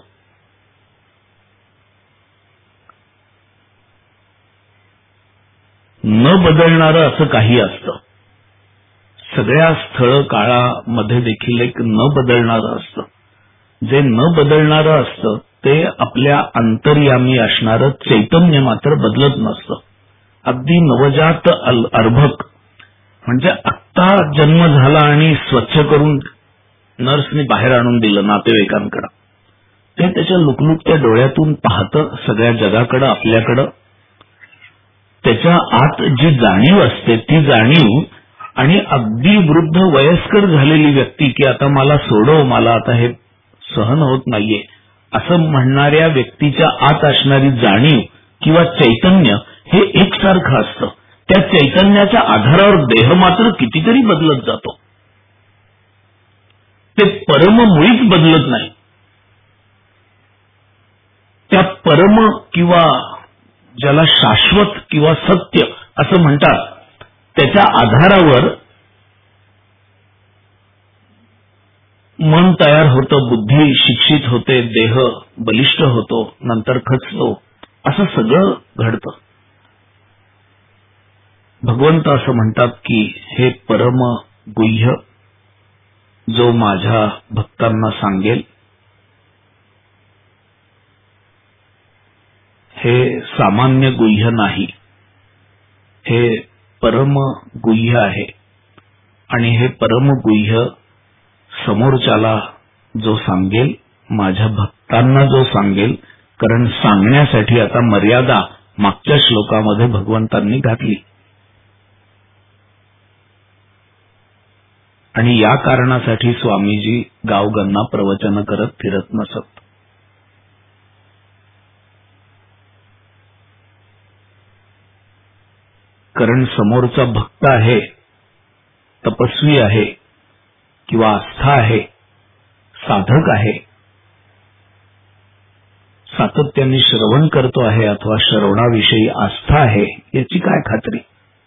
न बदलणारं असं काही असतं. सगळ्या स्थळ काळामध्ये देखील एक न बदलणारं असतं. जे न बदलणारं असतं ते आपल्या अंतर्यामी असणारं चैतन्य मात्र बदलत नसतं. अगदी नवजात अर्भक, म्हणजे आत्ता जन्म झाला आणि स्वच्छ करून नर्सने बाहेर आणून दिलं नातेवाईकांकडं, ते त्याच्या लुकलुकत्या डोळ्यातून पाहतं सगळ्या जगाकडं, आपल्याकडं. त्याच्या आत जी जाणीव असते ती जाणीव, आणि अगदी वृद्ध वयस्कर झालेली व्यक्ती की आता मला सोडव, मला आता हे सहन होत नाहीये असं म्हणणाऱ्या व्यक्तीच्या आत असणारी जाणीव किंवा चैतन्य हे एकसारखं असतं. त्या चैतन्याच्या आधारावर देह मात्र कितीतरी बदलत जातो. ते परम मुळीच बदलत नाही. त्या परम किंवा ज्याला शाश्वत किंवा सत्य असं म्हणतात, त्याच्या आधारावर मन तयार होतं, बुद्धी शिक्षित होते, देह बलिष्ठ होतो, नंतर खचतो, असं सगळं घडतं. भगवंत असं म्हणतात की हे परम गुह्य जो माझ्या भक्तांना सांगेल, हे सामान्य गुह्य नाही, हे परम गुह्य आहे. आणि हे परम गुह्य समोरच्याला जो सांगेल, माझ्या भक्तांना जो सांगेल, कारण सांगण्यासाठी आता मर्यादा मागच्या श्लोकामध्ये भगवंतांनी घातली. आणि या कारणासाठी स्वामीजी गावगन्ना प्रवचन करत फिरत नसत. कारण समोरचा भक्त आहे, तपस्वी आहे किंवा आस्था आहे, साधक आहे, सातत्याने श्रवण करतो आहे अथवा श्रवणाविषयी आस्था आहे, याची काय खात्री?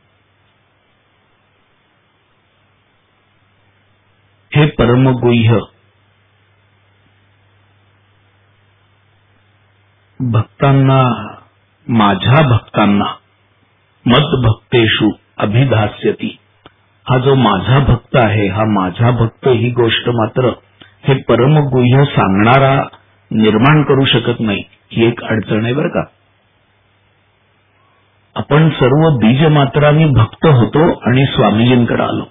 हे परमगुह्य भक्तांना, माझ्या भक्तांना मद्भक्तेषु अभिधास्यती. हा जो माझा भक्त आहे, हा माझा भक्त ही गोष्ट मात्र हे परमगुह्य सांगणारा निर्माण करू शकत नाही. ही एक अडचण आहे बरं का. आपण सर्व बीजमात्रांनी भक्त होतो आणि स्वामीजींकडे आलो.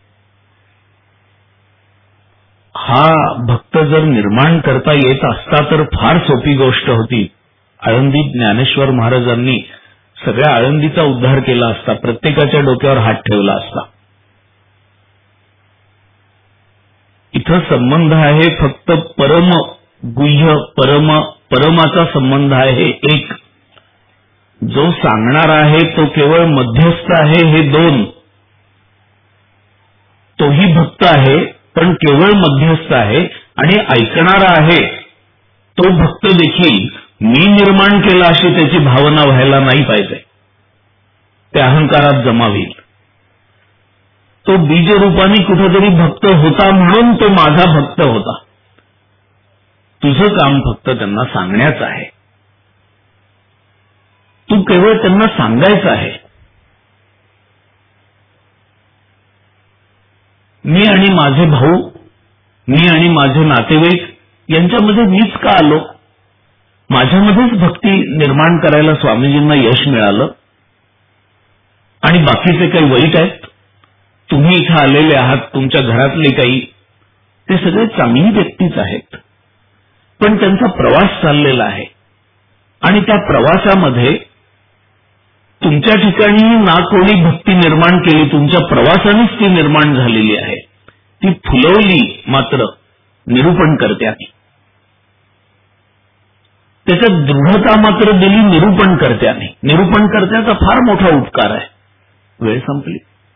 हा भक्त जर निर्माण करता येत असता तर फार सोपी गोष्ट होती. आळंदीत ज्ञानेश्वर महाराजांनी सगळ्या आळंदीचा उद्धार केला असता, प्रत्येकाच्या डोक्यावर हात ठेवला असता. इथं संबंध आहे फक्त परम गुह्य, परम परमाचा संबंध आहे एक. जो सांगणार आहे तो केवळ मध्यस्थ आहे, हे दोन. तोही भक्त आहे पण केवळ मध्यस्थ आहे, आणि ऐकणारा आहे तो भक्त देखील मी निर्माण केला अशी त्याची भावना व्हायला नाही पाहिजे. त्या अहंकारात जमा होईल. तो बीजरूपाने कुठेतरी भक्त होता म्हणून तो माझा भक्त होता. तुझं काम फक्त त्यांना सांगण्याचं आहे. तू केवळ त्यांना सांगायचं आहे. मी आणि माझे भाऊ, मी आणि माझे नातेवाईक यांच्यामध्ये मीच का आलो? माझ्यामध्येच भक्ती निर्माण करायला स्वामीजींना यश मिळालं, आणि बाकीचे काही वाईट आहेत? तुम्ही इथं आलेले आहात, तुमच्या घरातले काही, ते सगळे चांगली व्यक्तीच आहेत, पण त्यांचा प्रवास चाललेला आहे, आणि त्या प्रवासामध्ये तुमच्या ठिकाणी ना कोणी भक्ती निर्माण केली, तुमच्या प्रवासानेच ती निर्माण झालेली आहे. ती फुलवली मात्र निरूपण करत्याने, त्याच्यात दृढता मात्र दिली निरूपण करत्याने. निरूपण करत्याचा फार मोठा उपकार आहे. वेळ संपली.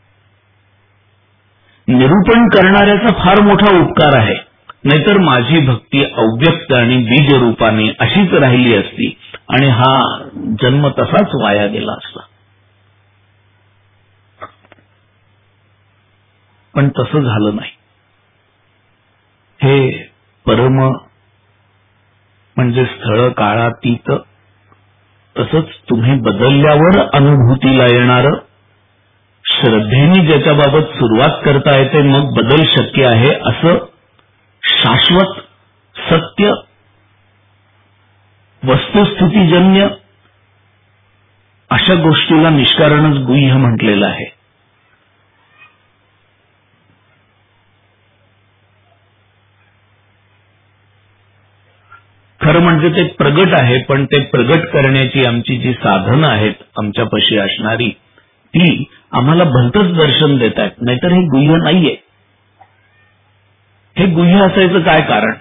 निरूपण करणाऱ्याचा फार मोठा उपकार आहे, नाहीतर माझी भक्ती अव्यक्त आणि बीज रूपाने अशीच राहिली असती आणि हा जन्म तसाच वाया गेला असता. पण तसं झालं नाही. हे परम म्हणजे स्थळ काळातीत, तसंच तुम्ही बदलल्यावर अनुभूतीला येणारं, श्रद्धेने ज्याच्याबाबत सुरुवात करता येते मग बदल शक्य आहे असं शाश्वत सत्य, वस्तुस्थितीजन्य अशा गोष्टीला निष्कारणच गुह्य म्हटलेलं आहे. खरं म्हणजे ते प्रगट आहे, पण ते प्रगट करण्याची आमची जी साधनं आहेत आमच्यापाशी असणारी, ती आम्हाला भलतंच दर्शन देत आहेत, नाहीतर हे गुह्य नाहीये. हे गुह्य असायचं काय कारण?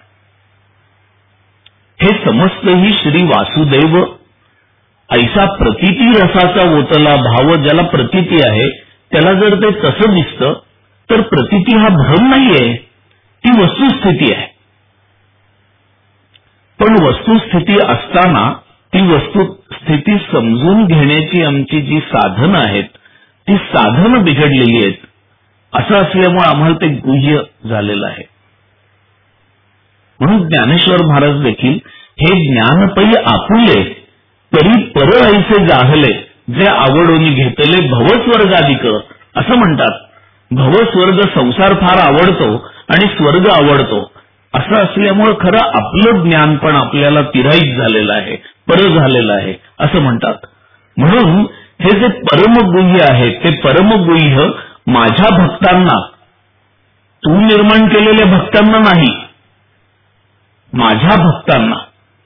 हे समस्तही श्री वासुदेव ऐसा प्रतीती रसाचा ओतला भाव, ज्याला प्रतीती आहे त्याला जर ते तसं दिसतं तर प्रतीती हा भ्रम नाहीये, ती वस्तुस्थिती आहे. पण वस्तुस्थिती असताना ती वस्तुस्थिती समजून घेण्याची आमची जी साधनं आहेत ती साधनं बिघडलेली आहेत. असं असल्यामुळे आम्हाला ते गुह्य झालेलं आहे. म्हणून ज्ञानेश्वर महाराज देखील हे ज्ञानपै आपुले तरी पर ऐसे जाहले, जे आवडोनी घेतले भवस्वर्गाधिक असं म्हणतात. भवस्वर्ग संसार फार आवडतो आणि स्वर्ग आवडतो. असं असल्यामुळं खरं आपलं ज्ञान पण आपल्याला तिराईत झालेलं आहे, पर झालेलं आहे असं म्हणतात. म्हणून हे जे परमगुह्य आहे ते परमगुह्य माझ्या भक्तांना, तू निर्माण केलेल्या भक्तांना नाही, माझ्या भक्तांना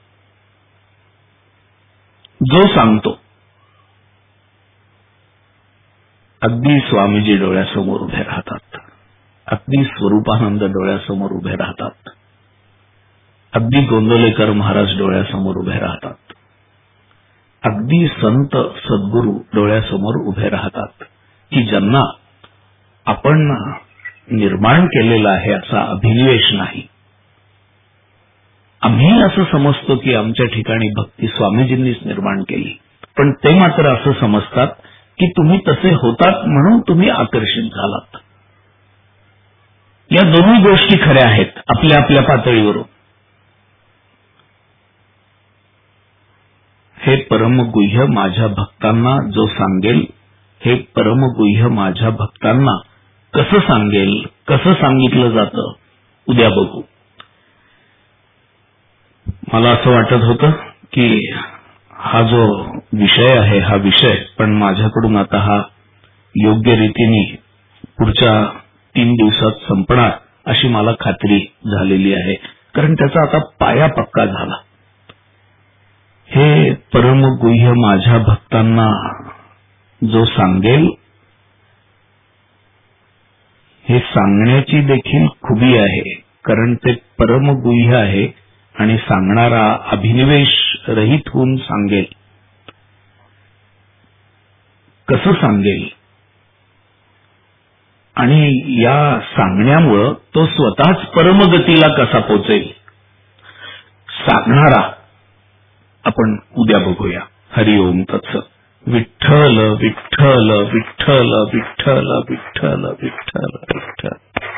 जो सांगतो. अगदी स्वामीजी डोळ्यासमोर उभे राहतात, अगदी स्वरूपानंद डोळ्यासमोर उभे राहतात, अगदी गोंदवलेकर महाराज डोळ्यासमोर उभे राहतात, अगदी संत सद्गुरू डोळ्यासमोर उभे राहतात, की ज्यांना आपण निर्माण केलेला आहे असा अभिनिवेश नाही, असं समजतो की आमच्या ठिकाणी भक्ती स्वामीजींनीच निर्माण केली, पण ते मात्र असं समजतात की तुम्ही तसे होतात म्हणून तुम्ही आकर्षित झालात. या दोन्ही गोष्टी खऱ्या आहेत आपल्या आपल्या पातळीवरून. हे परमगुह्य माझ्या भक्तांना जो सांगेल, हे परमगुह्य माझ्या भक्तांना कसं सांगेल, कसं सांगितलं जातं, उद्या बघू. मला असं वाटत होतं की हा जो विषय आहे हा विषय पण माझ्याकडून आता हा योग्य रीतीने पुढच्या तीन दिवसात संपणार अशी मला खात्री झालेली आहे, कारण त्याचा आता पाया पक्का झाला. हे परमगुह्य माझ्या भक्तांना जो सांगेल, हे सांगण्याची देखील खुबी आहे, कारण ते परमगुह्य आहे आणि सांगणारा अभिनिवेश रहित होऊन सांगेल. कसं सांगेल आणि या सांगण्यामुळं तो स्वतःच परमगतीला कसा पोचेल, सांगणारा आपण उद्या बघूया. हरिओम तत्सत. विठ्ठल विठ्ठल विठ्ठल विठ्ठल विठ्ठल विठ्ठल विठ्ठल.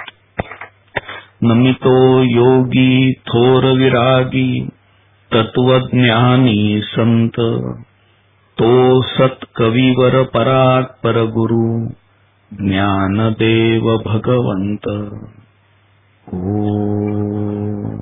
नमितो योगी थोर विरागी तत्वज्ञानी संत, तो सत कविवर परात्पर गुरु ज्ञानदेव भगवंत. ओम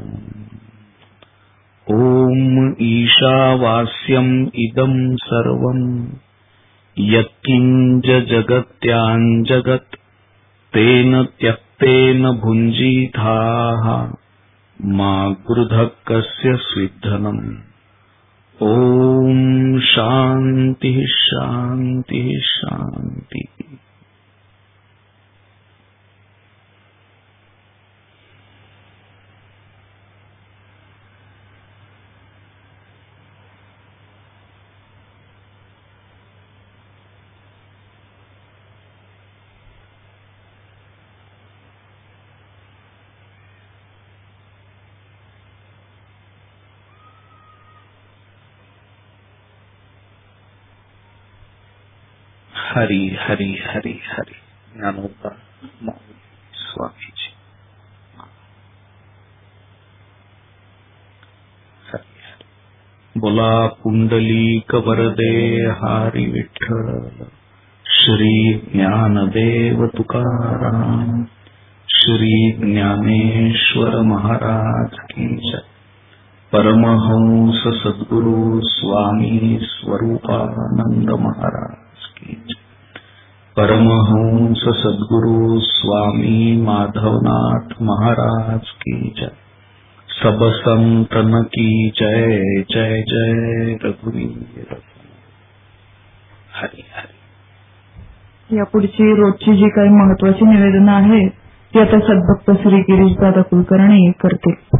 ओम ईशावास्यम इदं सर्वं यत्किंच जगत्याञ्जगत् तेन त्यक्तेन भुञ्जीथाः मा गृधः कस्य स्विद्धनम्. ओम शांति शांति शांति. हरी हरी हरी हरी. ज्ञानोबा स्वामीजी. हरी हरी. बोला पुंडलीक वरदे हरी विठ्ठल. श्री ज्ञानदेव तुकाराम, श्री ज्ञानेश्वर महाराज की जय. परमहंस सद्गुरु स्वामी स्वरूपानंद महाराज की जय. परमहंस सद्गुरु स्वामी माधवनाथ महाराज की जय. सब संतन की जय. जय जय रघुवीर. हरी हरी. यापुढची रोजची जी काही महत्वाची निवेदनं आहेत ती आता सद्भक्त श्री गिरीशदादा कुलकर्णी करतील.